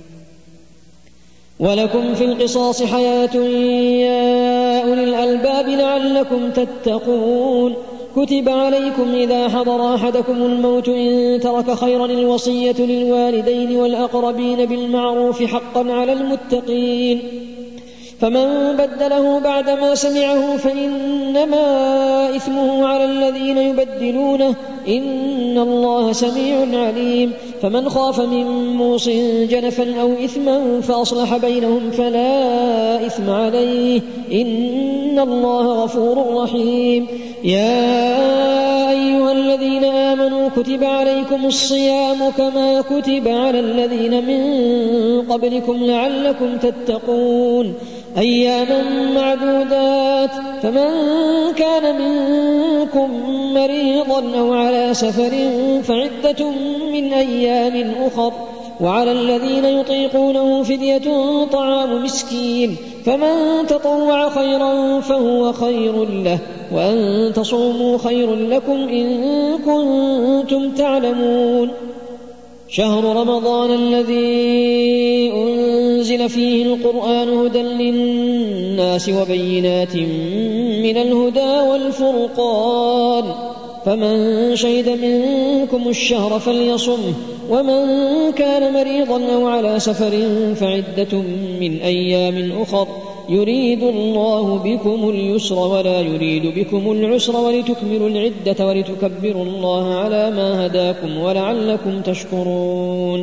ولكم في القصاص حياة يا أولي الألباب لعلكم تتقون كتب عليكم إذا حضر أحدكم الموت إن ترك خيرا الوصية للوالدين والأقربين بالمعروف حقا على المتقين فمن بدله بعدما سمعه فإنما إثمه على الذين يبدلونه إن الله سميع عليم فمن خاف من موص جنفا أو إثما فأصلح بينهم فلا إثم عليه إن الله غفور رحيم يا أيها الذين آمنوا كتب عليكم الصيام كما كتب على الذين من قبلكم لعلكم تتقون أياما معدودات فمن كان منكم مريضا أو على سفر فعدة من أيام أخر وعلى الذين يطيقونه فدية طعام مسكين فمن تطوع خيرا فهو خير له وأن تصوموا خير لكم إن كنتم تعلمون شهر رمضان الذي أنزل فيه القرآن هدى للناس وبينات من الهدى والفرقان فمن شهد منكم الشهر فليصمه ومن كان مريضا أو على سفر فعدة من أيام أخر يريد الله بكم اليسر ولا يريد بكم العسر ولتكملوا العدة ولتكبروا الله على ما هداكم ولعلكم تشكرون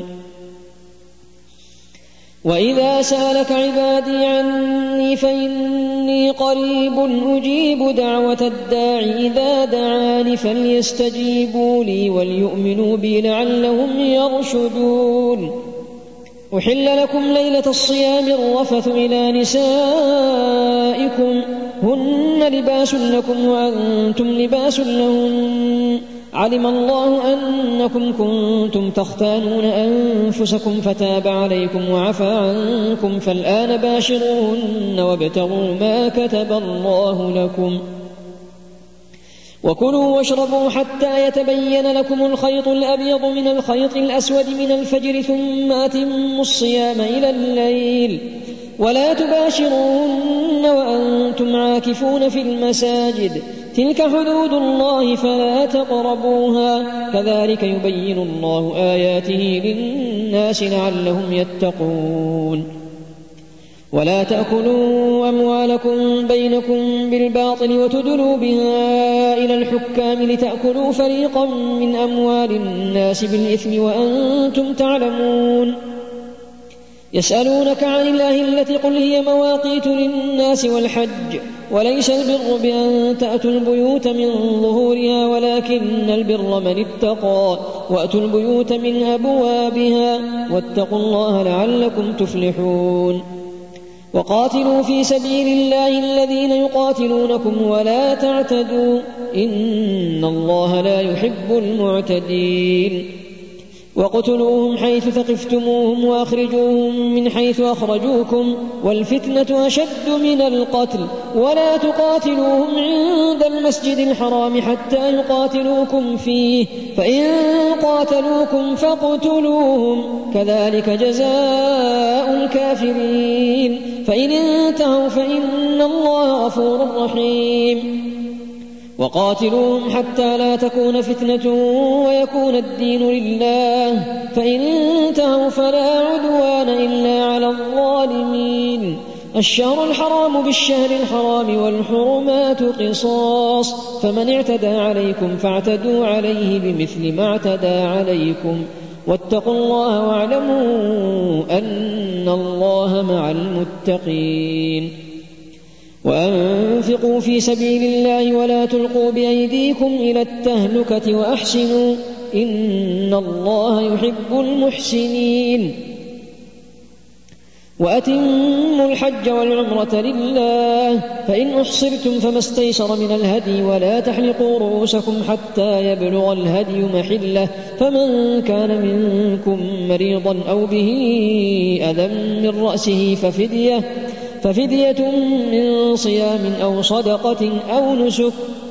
وإذا سألك عبادي عني فإني قريب أجيب دعوة الداع إذا دعان فليستجيبوا لي وليؤمنوا بي لعلهم يرشدون أحل لكم ليلة الصيام الرفث إلى نسائكم هن لباس لكم وأنتم لباس لهن علم الله أنكم كنتم تختانون أنفسكم فتاب عليكم وعفى عنكم فالآن باشروهن وابتغوا ما كتب الله لكم وكلوا واشربوا حتى يتبين لكم الخيط الأبيض من الخيط الأسود من الفجر ثم أتموا الصيام إلى الليل ولا تباشروهن وأنتم عاكفون في المساجد تلك حدود الله فلا تقربوها كذلك يبين الله آياته للناس لعلهم يتقون ولا تأكلوا أموالكم بينكم بالباطل وتدلوا بها إلى الحكام لتأكلوا فريقا من أموال الناس بالإثم وأنتم تعلمون يسألونك عن الله التي قل هي مواقيت للناس والحج وليس البر بأن تأتوا البيوت من ظهورها ولكن البر من اتقى وأتوا البيوت من أبوابها واتقوا الله لعلكم تفلحون وقاتلوا في سبيل الله الذين يقاتلونكم ولا تعتدوا إن الله لا يحب المعتدين وقتلوهم حيث ثقفتموهم وأخرجوهم من حيث أخرجوكم والفتنة أشد من القتل ولا تقاتلوهم عند المسجد الحرام حتى يقاتلوكم فيه فإن قاتلوكم فاقتلوهم كذلك جزاء الكافرين فإن انتهوا فإن الله غفور رحيم وقاتلوهم حتى لا تكون فتنة ويكون الدين لله فإن انتهوا فلا عدوان إلا على الظالمين الشهر الحرام بالشهر الحرام والحرمات قصاص فمن اعتدى عليكم فاعتدوا عليه بمثل ما اعتدى عليكم واتقوا الله واعلموا أن الله مع المتقين وأنفقوا في سبيل الله ولا تلقوا بأيديكم إلى التهلكة وأحسنوا إن الله يحب المحسنين وأتموا الحج والعمرة لله فإن أحصرتم فما استيسر من الهدي ولا تحلقوا رؤوسكم حتى يبلغ الهدي محله فمن كان منكم مريضا أو به أذى من رأسه ففدية ففدية من صيام أو صدقة أو نسك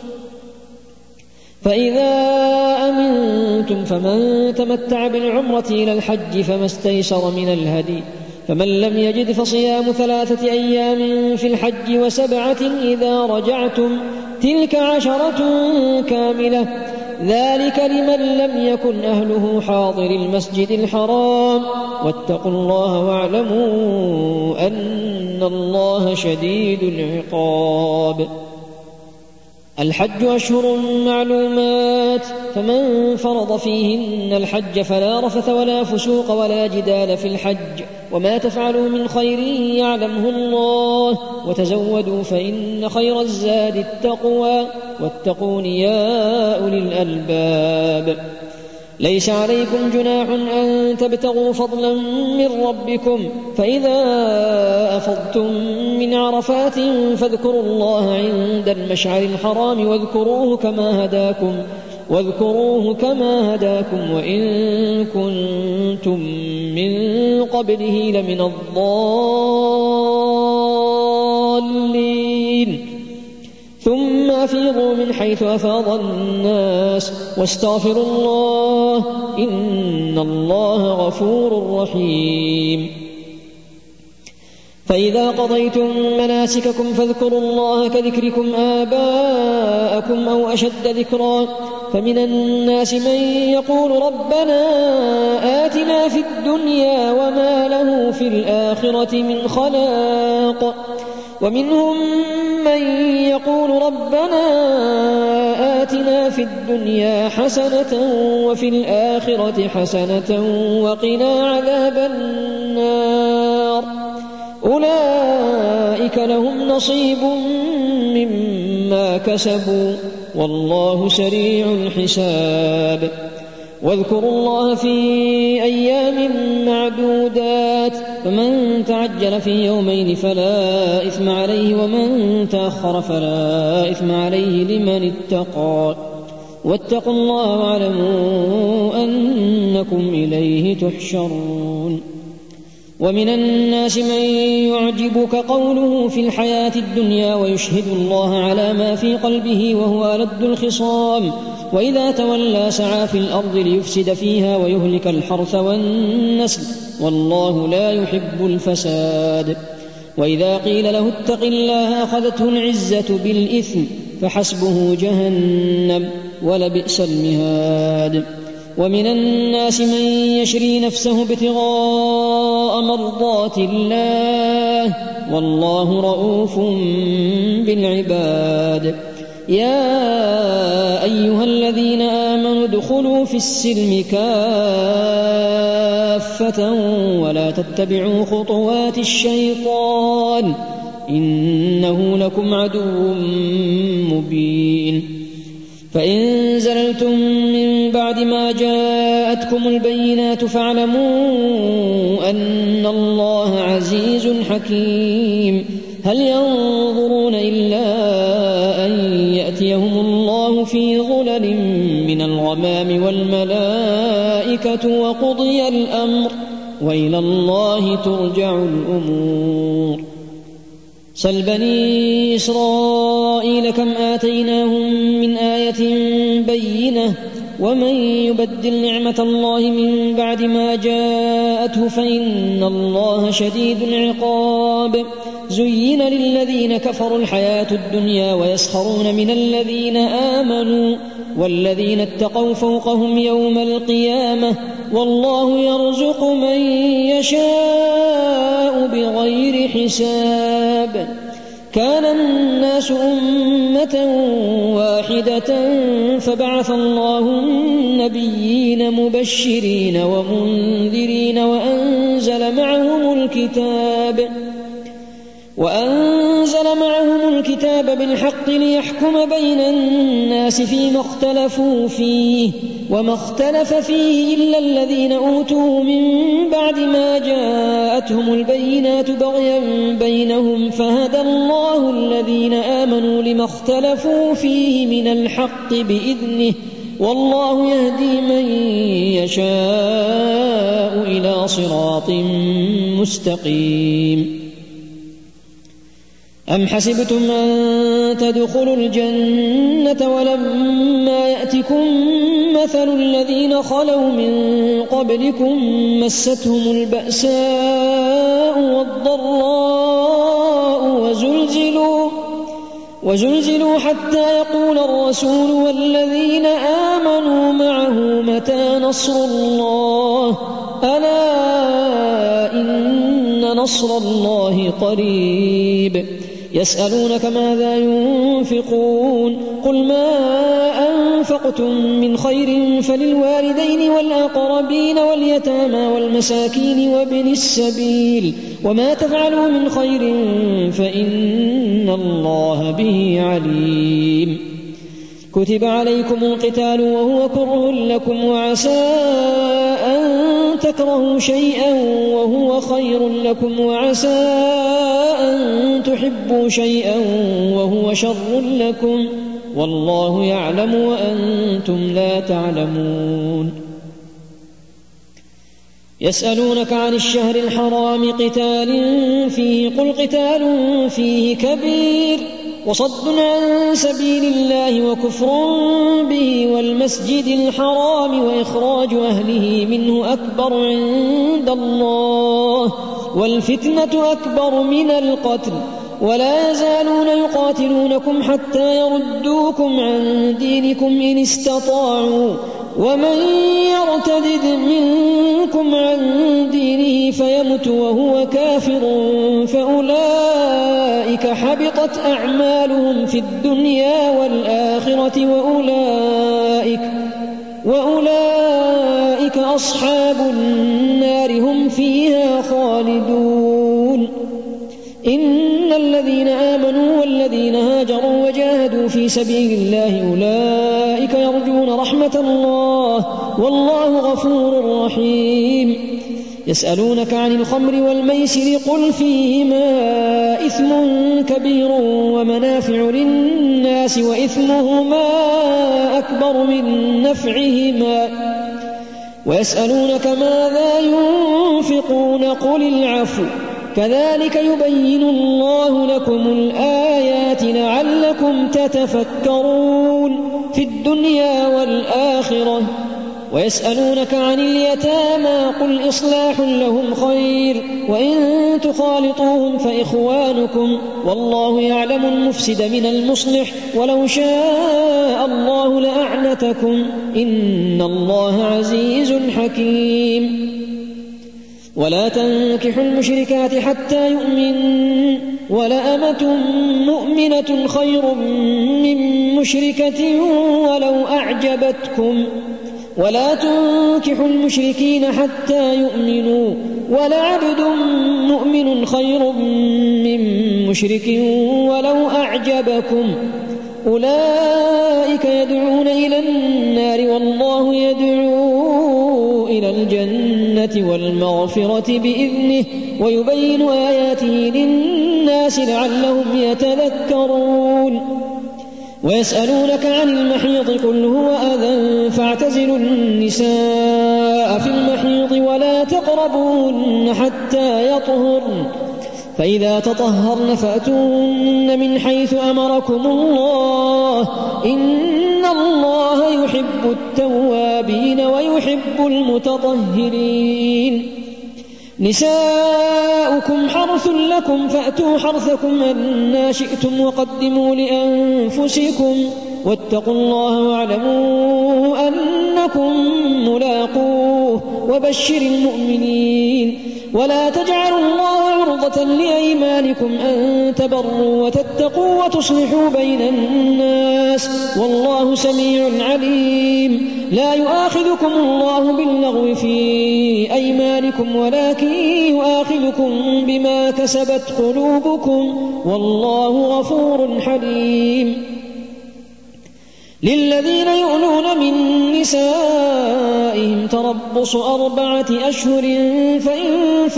فإذا أمنتم فمن تمتع بالعمرة إلى الحج فما استيسر من الهدي فمن لم يجد فصيام ثلاثة أيام في الحج وسبعة إذا رجعتم تلك عشرة كاملة ذلك لمن لم يكن أهله حاضر المسجد الحرام واتقوا الله واعلموا أن الله شديد العقاب. الحج أشهر معلومات فمن فرض فيهن الحج فلا رفث ولا فسوق ولا جدال في الحج وما تفعلوا من خير يعلمه الله وتزودوا فإن خير الزاد التقوى واتقون يا أولي الألباب. ليس عليكم جناح أن تبتغوا فضلا من ربكم فإذا أفضتم من عرفات فاذكروا الله عند المشعر الحرام واذكروه كما هداكم واذكروه كما هداكم وإن كنتم من قبله لمن الضالين. ثم أفيضوا من حيث أفاض الناس واستغفروا الله إن الله غفور رحيم. فإذا قضيتم مناسككم فاذكروا الله كذكركم آباءكم أو أشد ذكرا. فمن الناس من يقول ربنا آتنا في الدنيا وما له في الآخرة من خلاق ومنهم من يقول ربنا آتنا في الدنيا حسنة وفي الآخرة حسنة وقنا عذاب النار. أولئك لهم نصيب مما كسبوا والله سريع الحساب. واذكروا الله في أيام معدودات فمن تعجل في يومين فلا إثم عليه ومن تأخر فلا إثم عليه لمن اتقى واتقوا الله واعلموا أنكم إليه تحشرون. ومن الناس من يعجبك قوله في الحياة الدنيا ويشهد الله على ما في قلبه وهو ألد الخصام وإذا تولى سعى في الأرض ليفسد فيها ويهلك الحرث والنسل والله لا يحب الفساد. وإذا قيل له اتق الله أخذته العزة بالإثم فحسبه جهنم ولبئس المهاد. ومن الناس من يشري نفسه ابتغاء مرضات الله والله رؤوف بالعباد. يا أيها الذين آمنوا ادخلوا في السلم كافة ولا تتبعوا خطوات الشيطان إنه لكم عدو مبين. فإن زللتم من بعد ما جاءتكم البينات فاعلموا أن الله عزيز حكيم. هل ينظرون إلا أن يأتيهم الله في ظلل من الغمام والملائكة وقضي الأمر وإلى الله ترجع الأمور. سل بني إسرائيل كم آتيناهم من آية بينة ومن يبدل نعمة الله من بعد ما جاءته فإن الله شديد العقاب. زين للذين كفروا الحياة الدنيا ويسخرون من الذين آمنوا والذين اتقوا فوقهم يوم القيامة والله يرزق من يشاء بغير حساب. كان الناس أمة واحدة فبعث الله النبيين مبشرين ومنذرين وأنزل معهم الكتاب وأنزل معهم الكتاب بالحق ليحكم بين الناس فيما اختلفوا فيه وما اختلف فيه إلا الذين أوتوا من بعد ما جاءتهم البينات بغيا بينهم فهدى الله الذين آمنوا لما اختلفوا فيه من الحق بإذنه والله يهدي من يشاء إلى صراط مستقيم. أم حسبتم أن تدخلوا الجنة ولما يأتكم مثل الذين خلوا من قبلكم مستهم البأساء والضراء وزلزلوا وزلزلوا حتى يقول الرسول والذين آمنوا معه متى نصر الله ألا إن نصر الله قريب يسألونك ماذا ينفقون قل ما أنفقتم من خير فللوالدين والأقربين واليتامى والمساكين وابن السبيل وما تفعلوا من خير فإن الله به عليم كتب عليكم القتال وهو كره لكم وعسى أن تكرهوا شيئا وهو خير لكم وعسى أن تحبوا شيئا وهو شر لكم والله يعلم وأنتم لا تعلمون يسألونك عن الشهر الحرام قتال فيه قل قتال فيه كبير وصد عن سبيل الله وكفر به والمسجد الحرام وإخراج أهله منه أكبر عند الله والفتنة أكبر من القتل ولا يزالون يقاتلونكم حتى يردوكم عن دينكم إن استطاعوا ومن يرتد منكم عن دينه فيمت وهو كافر فأولئك حبطت أعمالهم في الدنيا والآخرة وأولئك, وأولئك أصحاب النار هم فيها خالدون إن الذين آمنوا والذين هاجروا وجاهدوا في سبيل الله أولئك يرجون رحمة الله والله غفور رحيم يسألونك عن الخمر والميسر قل فيهما إثم كبير ومنافع للناس وإثمهما أكبر من نفعهما ويسألونك ماذا ينفقون قل العفو كذلك يبين الله لكم الآيات لعلكم تتفكرون في الدنيا والآخرة ويسألونك عن اليتامى قل إصلاح لهم خير وإن تخالطوهم فإخوانكم والله يعلم المفسد من المصلح ولو شاء الله لأعنتكم إن الله عزيز حكيم ولا تنكحوا المشركات حتى يؤمن ولأمة مؤمنة خير من مشركة ولو أعجبتكم ولا تنكحوا المشركين حتى يؤمنوا ولعبد مؤمن خير من مشرك ولو أعجبكم أولئك يدعون إلى النار والله يدعو إلى الجنة والمغفرة بإذنه ويبين آياته للناس لعلهم يتذكرون ويسألونك عن المحيض قل هو أذى فاعتزلوا النساء في المحيض ولا تقربوهن حتى يطهرن فإذا تطهرن فأتوهن من حيث أمركم الله إن الله يحب التوابين ويحب المتطهرين نساؤكم حرث لكم فأتوا حرثكم أنى شئتم وقدموا لأنفسكم واتقوا الله واعلموا أنكم ملاقوه وبشر المؤمنين ولا تجعلوا الله عرضة لأيمانكم أن تبروا وتتقوا وتصلحوا بين الناس والله سميع عليم لا يؤاخذكم الله باللغو في أيمانكم ولكن يؤاخذكم بما كسبت قلوبكم والله غفور حليم للذين يؤلون من نسائهم تربص أربعة أشهر فإن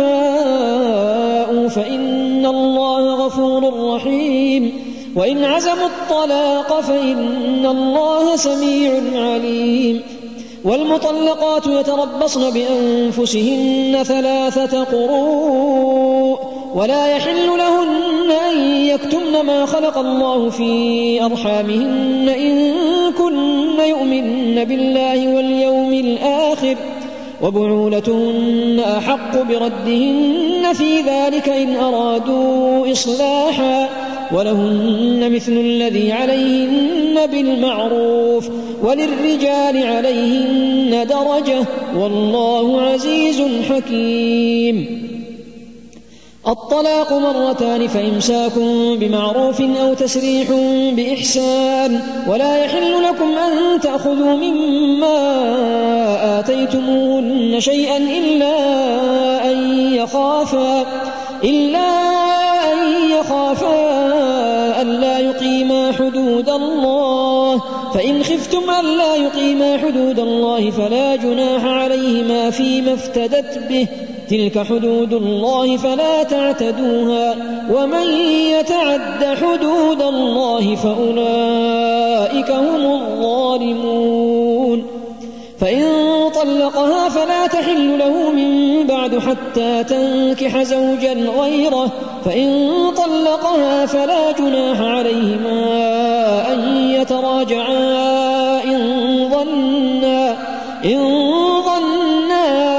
فاءوا فإن الله غفور رحيم وإن عزموا الطلاق فإن الله سميع عليم والمطلقات يتربصن بأنفسهن ثلاثة قروء ولا يحل لهن أن يكتمن ما خلق الله في أرحامهن إن كن يؤمن بالله واليوم الآخر وبعولتهن أحق بردهن في ذلك إن أرادوا إصلاحا ولهن مثل الذي عليهن بالمعروف وللرجال عليهن درجة والله عزيز حكيم. الطلاق مرتان فإمساك بمعروف أو تسريح بإحسان ولا يحل لكم أن تأخذوا مما آتيتموهن شيئا إلا أن يخافا إلا أن يخافا ألا يقيما حدود الله فإن خفتم ألا يقيما حدود الله فلا جناح عليهما فيما افتدت به تلك حدود الله فلا تعتدوها ومن يتعد حدود الله فأولئك هم الظالمون. فإن طلقها فلا تحل له من بعد حتى تنكح زوجا غيره فإن طلقها فلا جناح عليهما أن يتراجعا إن ظنا إن ظنا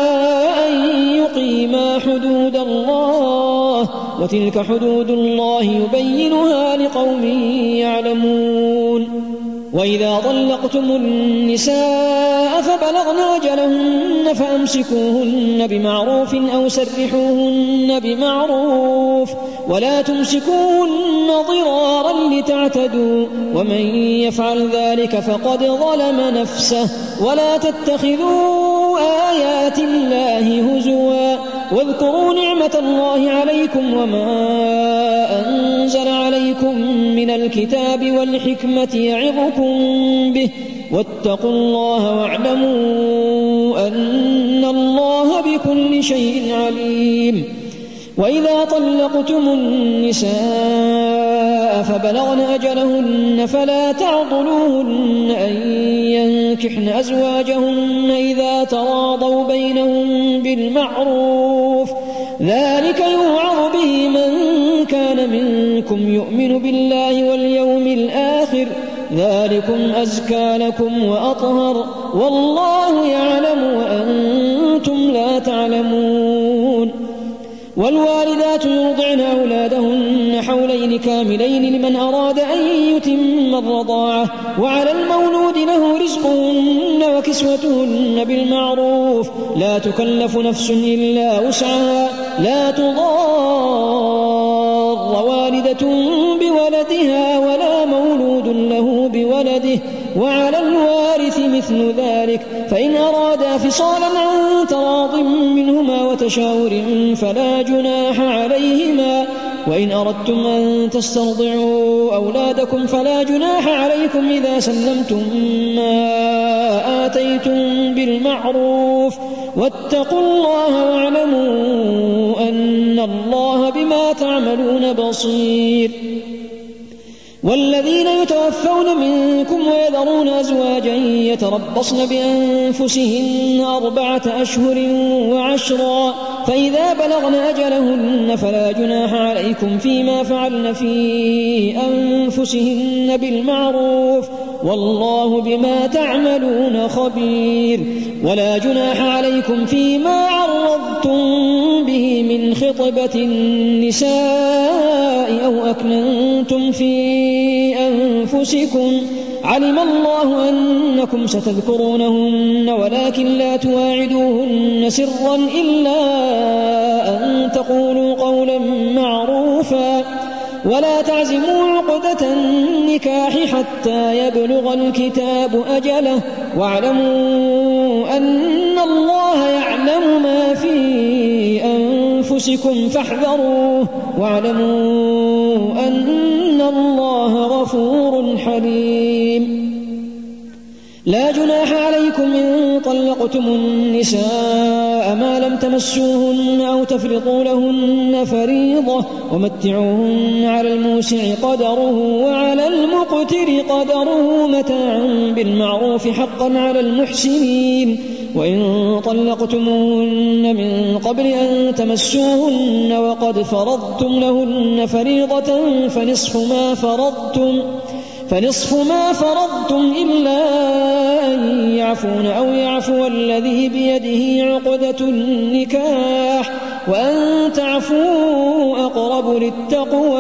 حدود الله وتلك حدود الله يبينها لقوم يعلمون. وإذا طلقتم النساء فبلغن أجلهن فأمسكوهن بمعروف أو سرحوهن بمعروف ولا تمسكوهن ضرارا لتعتدوا ومن يفعل ذلك فقد ظلم نفسه. ولا تتخذوا آيات الله هزوا واذكروا نعمة الله عليكم وما أنزل عليكم من الكتاب والحكمة يعظكم به واتقوا الله واعلموا أن الله بكل شيء عليم. وإذا طلقتم النساء فبلغن أجلهن فلا تعضلوهن أن ينكحن أزواجهن إذا تراضوا بينهم بالمعروف ذلك يوعظ به من كان منكم يؤمن بالله واليوم الآخر ذلكم أزكى لكم وأطهر والله يعلم وأنتم لا تعلمون. والوالدات يرضعن أولادهن حولين كاملين لمن أراد أن يتم الرضاعة وعلى المولود له رزقهن وكسوتهن بالمعروف لا تكلف نفس إلا وسعها لا تضار والدة بولدها ولا مولود له بولده وعلى الوارث مثل ذلك فإن أرادا فصالا عن تراض منهما وتشاور فلا جناح عليهما. وإن أردتم أن تسترضعوا أولادكم فلا جناح عليكم إذا سلمتم ما آتيتم بالمعروف واتقوا الله واعلموا أن الله بما تعملون بصير. والذين يتوفون منكم ويذرون أزواجا يتربصن بأنفسهن أربعة أشهر وعشرا فإذا بلغن أجلهن فلا جناح عليكم فيما فعلن في أنفسهن بالمعروف والله بما تعملون خبير. ولا جناح عليكم فيما عرضتم به من خطبة النساء أو أكننتم في أنفسكم علم الله أنكم ستذكرونهن ولكن لا تواعدوهن سرا إلا أن تقولوا قولا معروفا ولا تعزموا عقدة النكاح حتى يبلغ الكتاب أجله واعلموا أن الله يعلم ما في أنفسكم فاحذروه واعلموا أن الله غفور حليم. لا جناح عليكم إن طلقتم النساء ما لم تمسوهن أو تفرضوا لهن فريضة ومتعوهن على الموسع قدره وعلى المقتر قدره متاعا بالمعروف حقا على المحسنين. وإن طلقتموهن من قبل أن تمسوهن وقد فرضتم لهن فريضة فنصف ما فرضتم فنصف ما فرضتم إلا أن يعفون أو يعفو الذي بيده عقدة النكاح وأن تعفوا أقرب للتقوى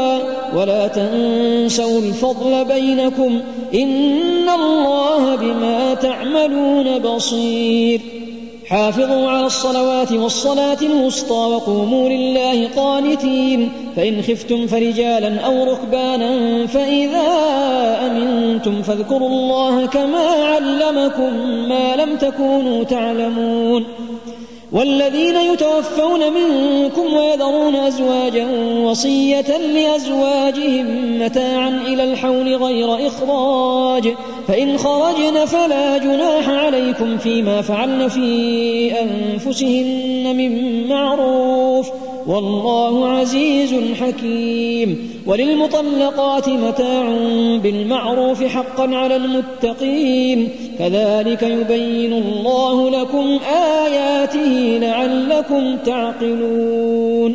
ولا تنسوا الفضل بينكم إن الله بما تعملون بصير حافظوا على الصلوات والصلاة الوسطى وقوموا لله قانتين فإن خفتم فرجالا أو ركبانا فإذا أمنتم فاذكروا الله كما علمكم ما لم تكونوا تعلمون والذين يتوفون منكم ويذرون أزواجا وصية لأزواجهم متاعا إلى الحول غير إخراج فإن خرجن فلا جناح عليكم فيما فعلن في أنفسهن من معروف والله عزيز حكيم وللمطلقات متاع بالمعروف حقا على المتقين كذلك يبين الله لكم آياته لعلكم تعقلون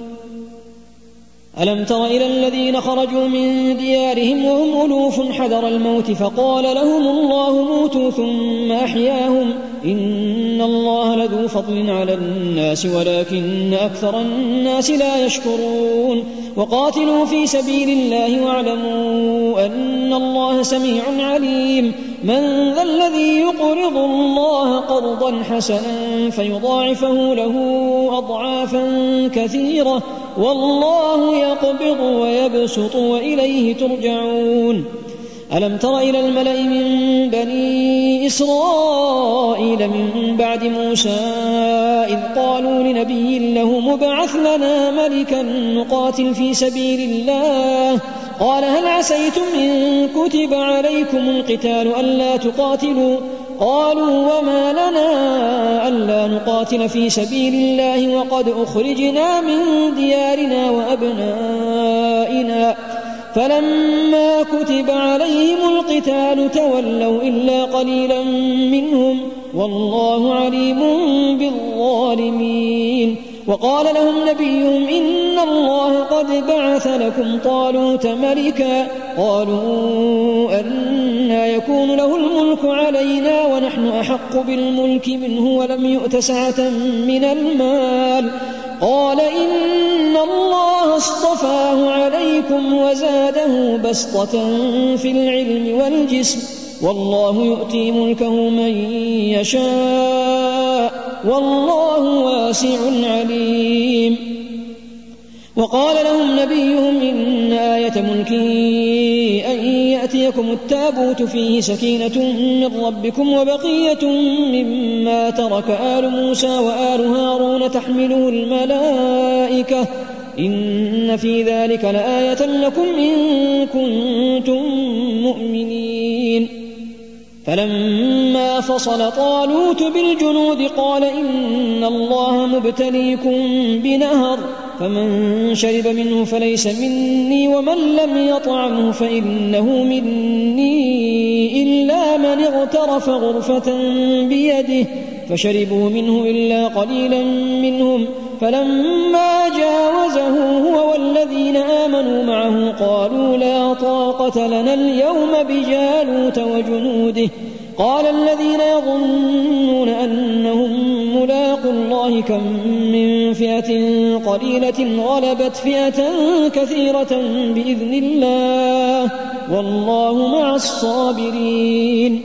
ألم تر إلى الذين خرجوا من ديارهم وهم ألوف حذر الموت فقال لهم الله موتوا ثم أحياهم إن الله لذو فضل على الناس ولكن أكثر الناس لا يشكرون وقاتلوا في سبيل الله واعلموا أن الله سميع عليم من ذا الذي يقرض الله قرضا حسنا فيضاعفه له أضعافا كثيرة والله يقبض ويبسط وإليه ترجعون ألم تر إلى الملأ من بني إسرائيل من بعد موسى إذ قالوا لنبي له مبعث لنا ملكا نقاتل في سبيل الله قال هل عسيتم إن كتب عليكم القتال ألا تقاتلوا قالوا وما لنا ألا نقاتل في سبيل الله وقد أخرجنا من ديارنا وأبنائنا فلما كتب عليهم القتال تولوا إلا قليلا منهم والله عليم بالظالمين وقال لهم نبيهم إن الله قد بعث لكم طالوت ملكا قالوا أنى يكون له الملك علينا ونحن أحق بالملك منه ولم يؤت سعة من المال قال إن الله اصطفاه عليكم وزاده بسطة في العلم والجسم والله يؤتي ملكه من يشاء والله واسع عليم وقال لهم نبيهم إن آية ملكه أن يأتيكم التابوت فيه سكينة من ربكم وبقية مما ترك آل موسى وآل هارون تحمله الملائكة إن في ذلك لآية لكم إن كنتم مؤمنين فلما فصل طالوت بالجنود قال إن الله مبتليكم بنهر فمن شرب منه فليس مني ومن لم يطعمه فإنه مني إلا من اغترف غرفة بيده فشربوا منه إلا قليلا منهم فلما جاوزه هو والذين آمنوا معه قالوا لا طاقة لنا اليوم بجالوت وجنوده قال الذين يظنون أنهم ملاقوا الله كم من فئة قليلة غلبت فئة كثيرة بإذن الله والله مع الصابرين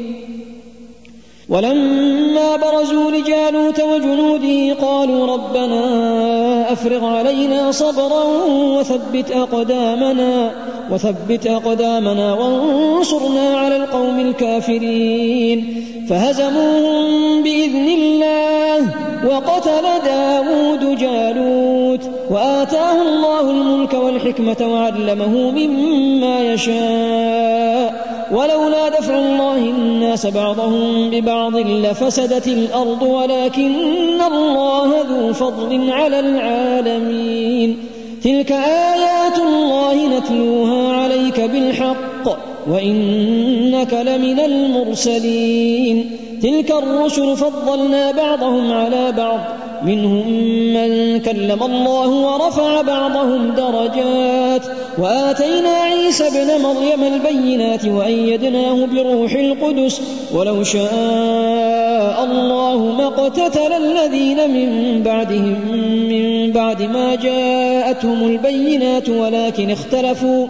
ولما برزوا لجالوت وجنوده قالوا ربنا أفرغ علينا صبرا وثبت أقدامنا وثبت أقدامنا وانصرنا على القوم الكافرين فهزموهم بإذن الله وقتل داود جالوت وآتاه الله الملك والحكمة وعلمه مما يشاء ولولا دفع الله الناس بعضهم ببعض لفسدت الأرض ولكن الله ذو فضل على العالمين تلك آيات الله نتلوها عليك بالحق وإنك لمن المرسلين تلك الرسل فضلنا بعضهم على بعض منهم من كلم الله ورفع بعضهم درجات وآتينا عيسى ابن مريم البينات وأيدناه بروح القدس ولو شاء الله ما اقتتل الذين من بعدهم من بعد ما جاءتهم البينات ولكن اختلفوا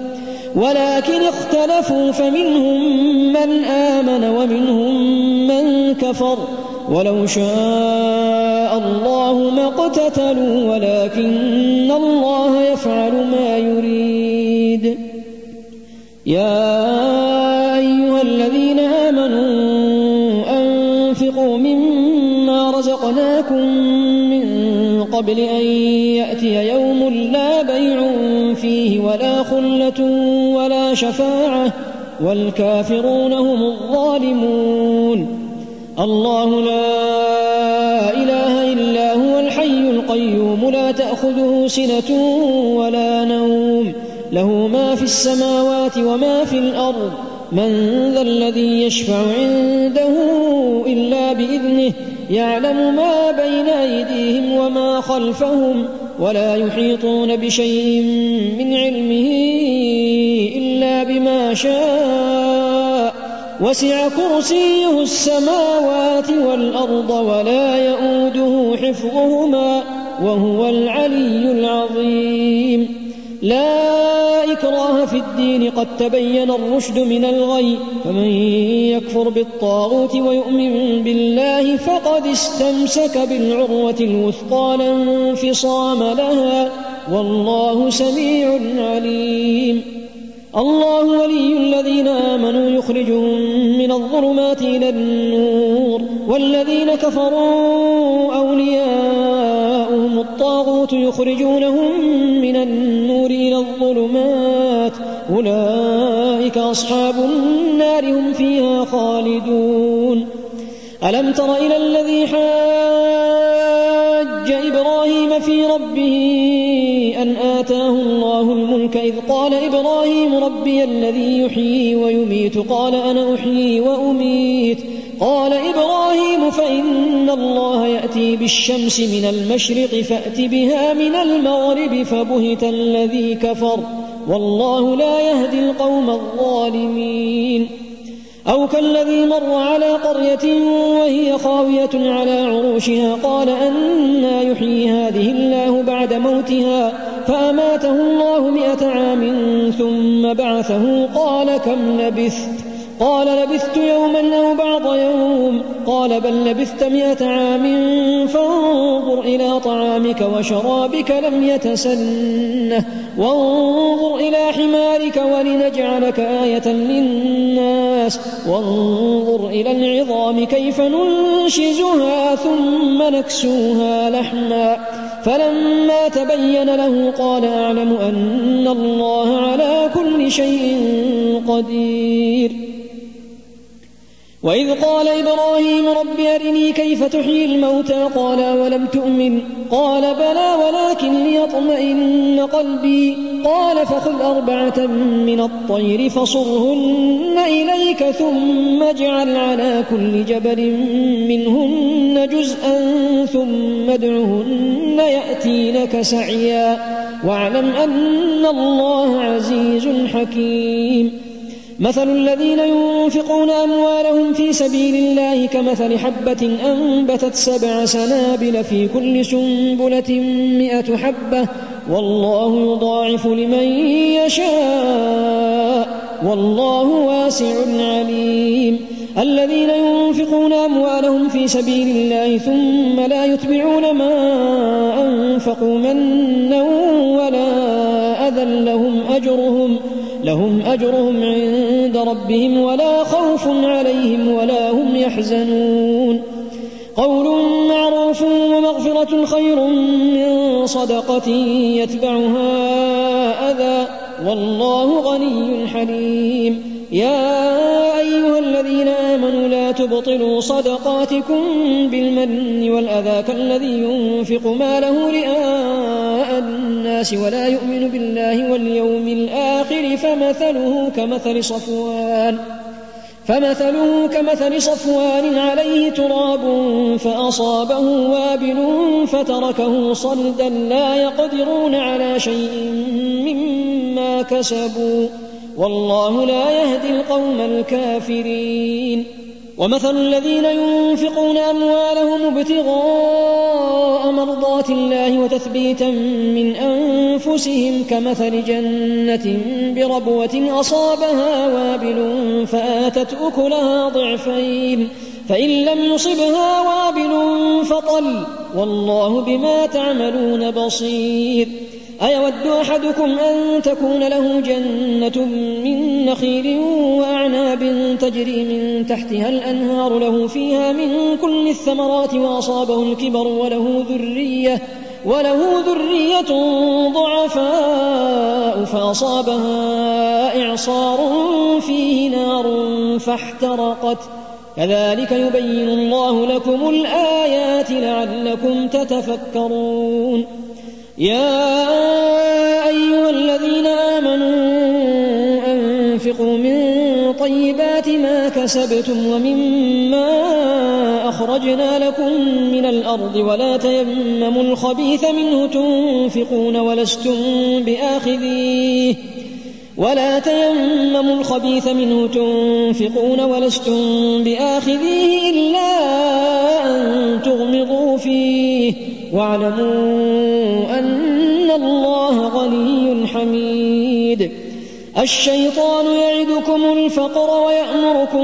ولكن اختلفوا فمنهم من آمن ومنهم من كفر ولو شاء الله ما اقتتلوا ولكن الله يفعل ما يريد. يا أيها الذين آمنوا أنفقوا مما رزقناكم من قبل أن يأتي يوم لا بيع فيه ولا خلة ولا شفاعة والكافرون هم الظالمون. الله لا إله إلا هو الحي القيوم لا تأخذه سنة ولا نوم له ما في السماوات وما في الأرض من ذا الذي يشفع عنده إلا بإذنه يعلم ما بين أيديهم وما خلفهم ولا يحيطون بشيء من علمه إلا بما شاء وسع كرسيه السماوات والأرض ولا يؤوده حفظهما وهو العلي العظيم. لا إكراه في الدين قد تبين الرشد من الغي فمن يكفر بالطاغوت ويؤمن بالله فقد استمسك بالعروة الوثقى لا انفصام لها والله سميع عليم. الله ولي الذين آمنوا يخرجهم من الظلمات إلى النور والذين كفروا أولياؤهم الطاغوت يخرجونهم من النور إلى الظلمات أولئك أصحاب النار هم فيها خالدون. ألم تر إلى الذي حاج إبراهيم في ربه أن آتاه الله الملك إذ قال إبراهيم ربي الذي يحيي ويميت قال أنا أحيي وأميت قال إبراهيم فإن الله يأتي بالشمس من المشرق فأت بها من المغرب فبهت الذي كفر والله لا يهدي القوم الظالمين. أو كالذي مر على قرية وهي خاوية على عروشها قال أنى يحيي هذه الله بعد موتها فأماته الله مئة عام ثم بعثه قال كم لبثت قال لبثت يوما أو بعض يوم قال بل لبثت مئة عام فانظر إلى طعامك وشرابك لم يتسنه وانظر إلى حمارك ولنجعلك آية للناس وانظر إلى العظام كيف ننشزها ثم نكسوها لحما فلما تبين له قال أعلم أن الله على كل شيء قدير. وإذ قال إبراهيم رب أرني كيف تحيي الموتى قال ولم تؤمن قال بلى ولكن ليطمئن قلبي قال فخذ أربعة من الطير فصرهن إليك ثم اجعل على كل جبل منهن جزءا ثم ادعهن يأتينك سعيا واعلم أن الله عزيز حكيم. مثل الذين ينفقون أموالهم في سبيل الله كمثل حبة أنبتت سبع سنابل في كل سنبلة مئة حبة والله يضاعف لمن يشاء والله واسع عليم. الذين ينفقون أموالهم في سبيل الله ثم لا يتبعون ما أنفقوا منا ولا أذى لهم أجرهم لهم أجرهم عند ربهم ولا خوف عليهم ولا هم يحزنون. قول معروف ومغفرة خير من صدقة يتبعها أذى والله غني حليم. يا أيها الذين آمنوا لا تبطلوا صدقاتكم بالمن والأذى كالذي ينفق ماله رئاء الناس ولا يؤمن بالله واليوم الآخر فمثله كمثل صفوان فمثله كمثل صفوان عليه تراب فأصابه وابل فتركه صلدا لا يقدرون على شيء مما كسبوا والله لا يهدي القوم الكافرين. ومثل الذين ينفقون أموالهم ابتغاء مرضات الله وتثبيتا من أنفسهم كمثل جنة بربوة أصابها وابل فآتت أكلها ضعفين فإن لم يصبها وابل فطل والله بما تعملون بصير. أيود أحدكم أن تكون له جنة من نخيل وأعناب تجري من تحتها الأنهار له فيها من كل الثمرات وأصابه الكبر وله ذرية, وله ذرية ضعفاء فأصابها إعصار فيه نار فاحترقت كذلك يبين الله لكم الآيات لعلكم تتفكرون. يا أيها الذين آمنوا أنفقوا من طيبات ما كسبتم ومما أخرجنا لكم من الأرض ولا تيمموا الخبيث منه تنفقون ولستم بآخذيه ولا تيمموا الخبيث منه تنفقون ولستم بآخذيه إلا أن تغمضوا فيه واعلموا أن الله غني حميد. الشيطان يعدكم الفقر ويأمركم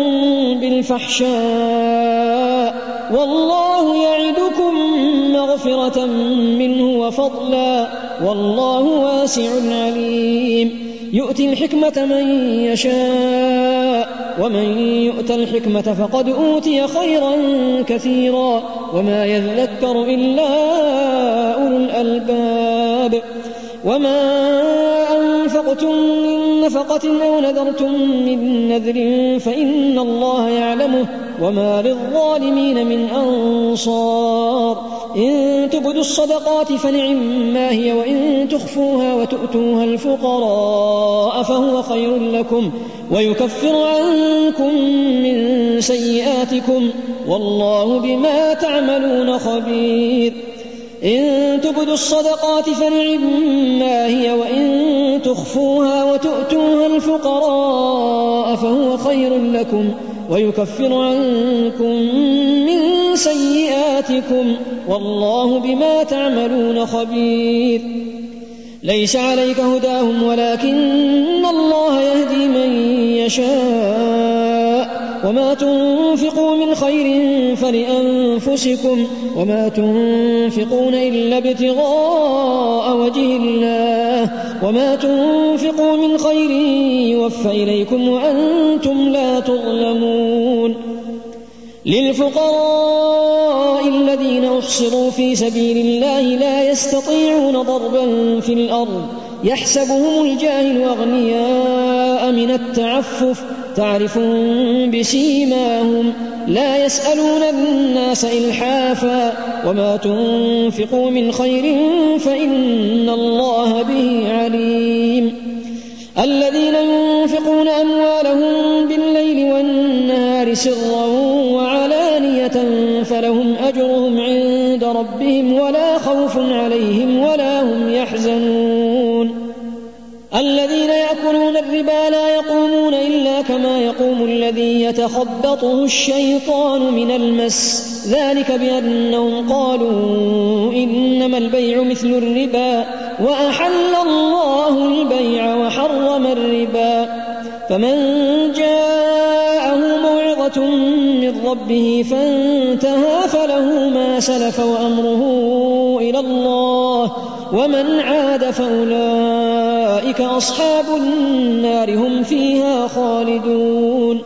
بالفحشاء والله يعدكم مغفرة منه وفضلا والله واسع عليم. يؤتي الحكمة من يشاء ومن يؤت الحكمة فقد أوتي خيرا كثيرا وما يذكر إلا أولو الألباب. وما أنفقتم من نفقة أو نذرتم من نذر فإن الله يعلمه وما للظالمين من أنصار. إن تبدوا الصدقات فنعما هي وإن تخفوها وتؤتوها الفقراء فهو خير لكم ويكفر عنكم من سيئاتكم والله بما تعملون خبير. إن تبدوا الصدقات فنعما هي وإن تخفوها وتؤتوها الفقراء فهو خير لكم ويكفر عنكم من سيئاتكم والله بما تعملون خبير. ليس عليك هداهم ولكن الله يهدي من يشاء وما تنفقوا من خير فلأنفسكم وما تنفقون إلا ابتغاء وجه الله وما تنفقوا من خير يوفى إليكم وأنتم لا تظلمون. للفقراء الذين أحصروا في سبيل الله لا يستطيعون ضربا في الأرض يحسبهم الجاهل أغنياء من التعفف تعرفون بسيماهم لا يسألون الناس إلحافا وما تنفقوا من خير فإن الله به عليم. الذين ينفقون أموالهم بالليل والنهار سرا وعلانية فلهم أجرهم عند ربهم ولا خوف عليهم ولا هم يحزنون. الذين يأكلون الربا لا يقومون إلا كما يقوم الذي يتخبطه الشيطان من المس ذلك بأنهم قالوا إنما البيع مثل الربا وأحل الله البيع وحرم الربا. فمن جاءه موعظة من ربه فانتهى فله ما سلف وأمره إلى الله ومن عاد فأولئك أصحاب النار هم فيها خالدون.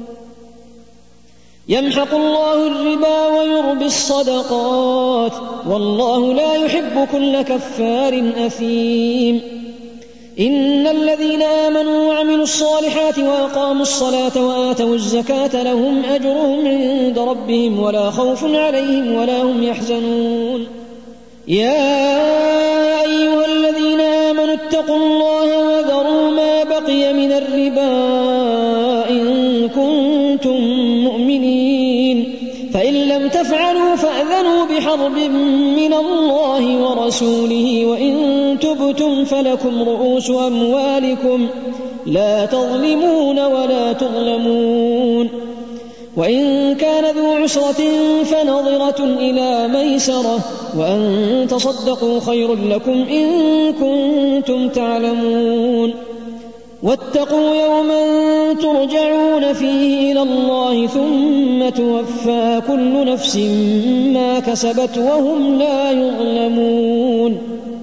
يمحق الله الربا ويربي الصدقات والله لا يحب كل كفار أثيم. إن الذين آمنوا وعملوا الصالحات وأقاموا الصلاة وآتوا الزكاة لهم أجرهم عند ربهم ولا خوف عليهم ولا هم يحزنون. يا أيها الذين آمنوا اتقوا الله وذروا ما بقي من الربا إن كنتم مؤمنين فإن لم تفعلوا فأذنوا بحرب من الله ورسوله وإن تبتم فلكم رؤوس أموالكم لا تظلمون ولا تظلمون. وإن كان ذو عسرة فنظرة إلى ميسرة وأن تصدقوا خير لكم إن كنتم تعلمون واتقوا يوما ترجعون فيه إلى الله ثم توفى كل نفس ما كسبت وهم لا يظلمون.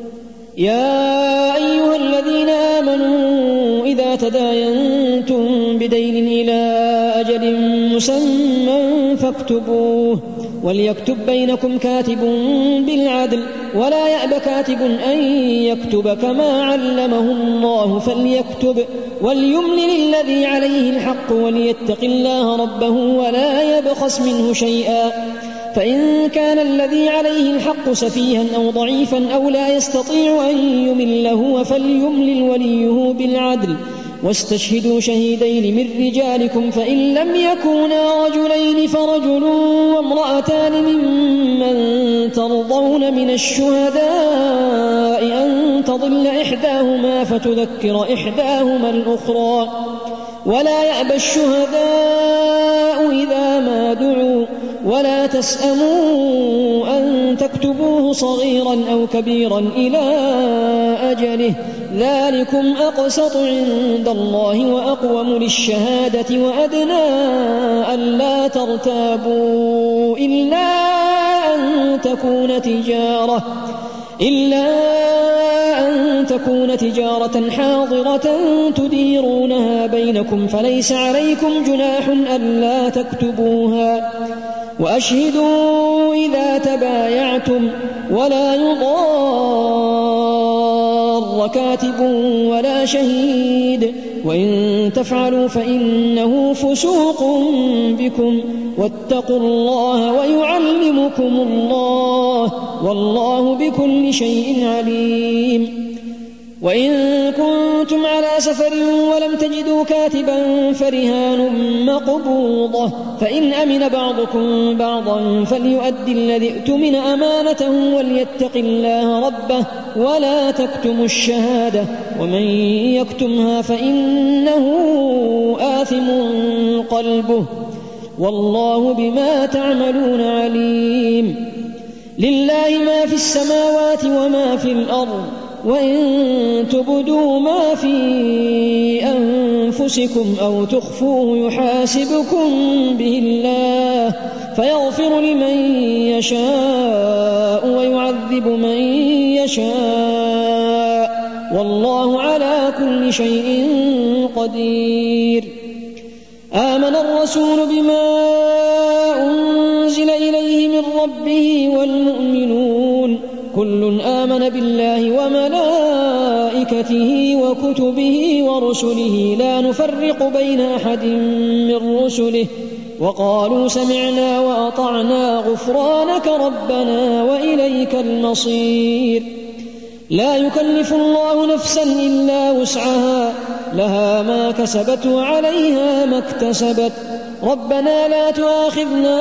يا أيها الذين آمنوا إذا تداينتم بدين إلى أجل مسمى فاكتبوه وليكتب بينكم كاتب بالعدل ولا يأب كاتب أن يكتب كما علمه الله فليكتب وليملل الذي عليه الحق وليتق الله ربه ولا يبخس منه شيئا فإن كان الذي عليه الحق سفيها أو ضعيفا أو لا يستطيع أن يمل هو فليملل وليه بالعدل واستشهدوا شهيدين من رجالكم فإن لم يكونا رجلين فرجل وامرأتان ممن ترضون من الشهداء أن تضل إحداهما فتذكر إحداهما الأخرى ولا يأبى الشهداء إذا ما دعوا ولا تسأموا أن تكتبوه صغيرا أو كبيرا إلى أجله ذلكم أقسط عند الله وأقوم للشهادة وأدنى ألا ترتابوا إلا أن تكون تجارة إلا أن تكون تجارة حاضرة تديرونها بينكم فليس عليكم جناح ألا تكتبوها وأشهدوا إذا تبايعتم ولا يضار كاتب ولا شهيد وإن تفعلوا فإنه فسوق بكم واتقوا الله ويعلمكم الله والله بكل شيء عليم. وإن كنتم على سفر ولم تجدوا كاتبا فرهان مقبوضة فإن أمن بعضكم بعضا فليؤدي الذي ائتمن أمانته وليتق الله ربه ولا تكتموا الشهادة ومن يكتمها فإنه آثم قلبه والله بما تعملون عليم. لله ما في السماوات وما في الأرض وإن تبدوا ما في أنفسكم أو تخفوه يحاسبكم به الله فيغفر لمن يشاء ويعذب من يشاء والله على كل شيء قدير. آمن الرسول بما أنزل إليه من ربه والمؤمنون كل آمن بالله وملائكته وكتبه ورسله لا نفرق بين أحد من رسله وقالوا سمعنا وأطعنا غفرانك ربنا وإليك المصير. لا يكلف الله نفسا إلا وسعها لها ما كسبت وعليها ما اكتسبت ربنا لا تؤاخذنا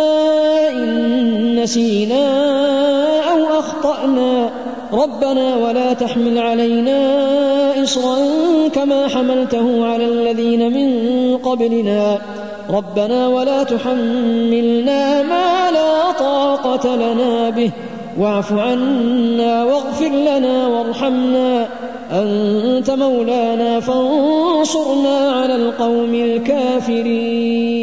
إن نسينا أو أخطأنا ربنا ولا تحمل علينا إصرا كما حملته على الذين من قبلنا ربنا ولا تحملنا ما لا طاقة لنا به واعف عنا واغفر لنا وارحمنا أنت مولانا فانصرنا على القوم الكافرين.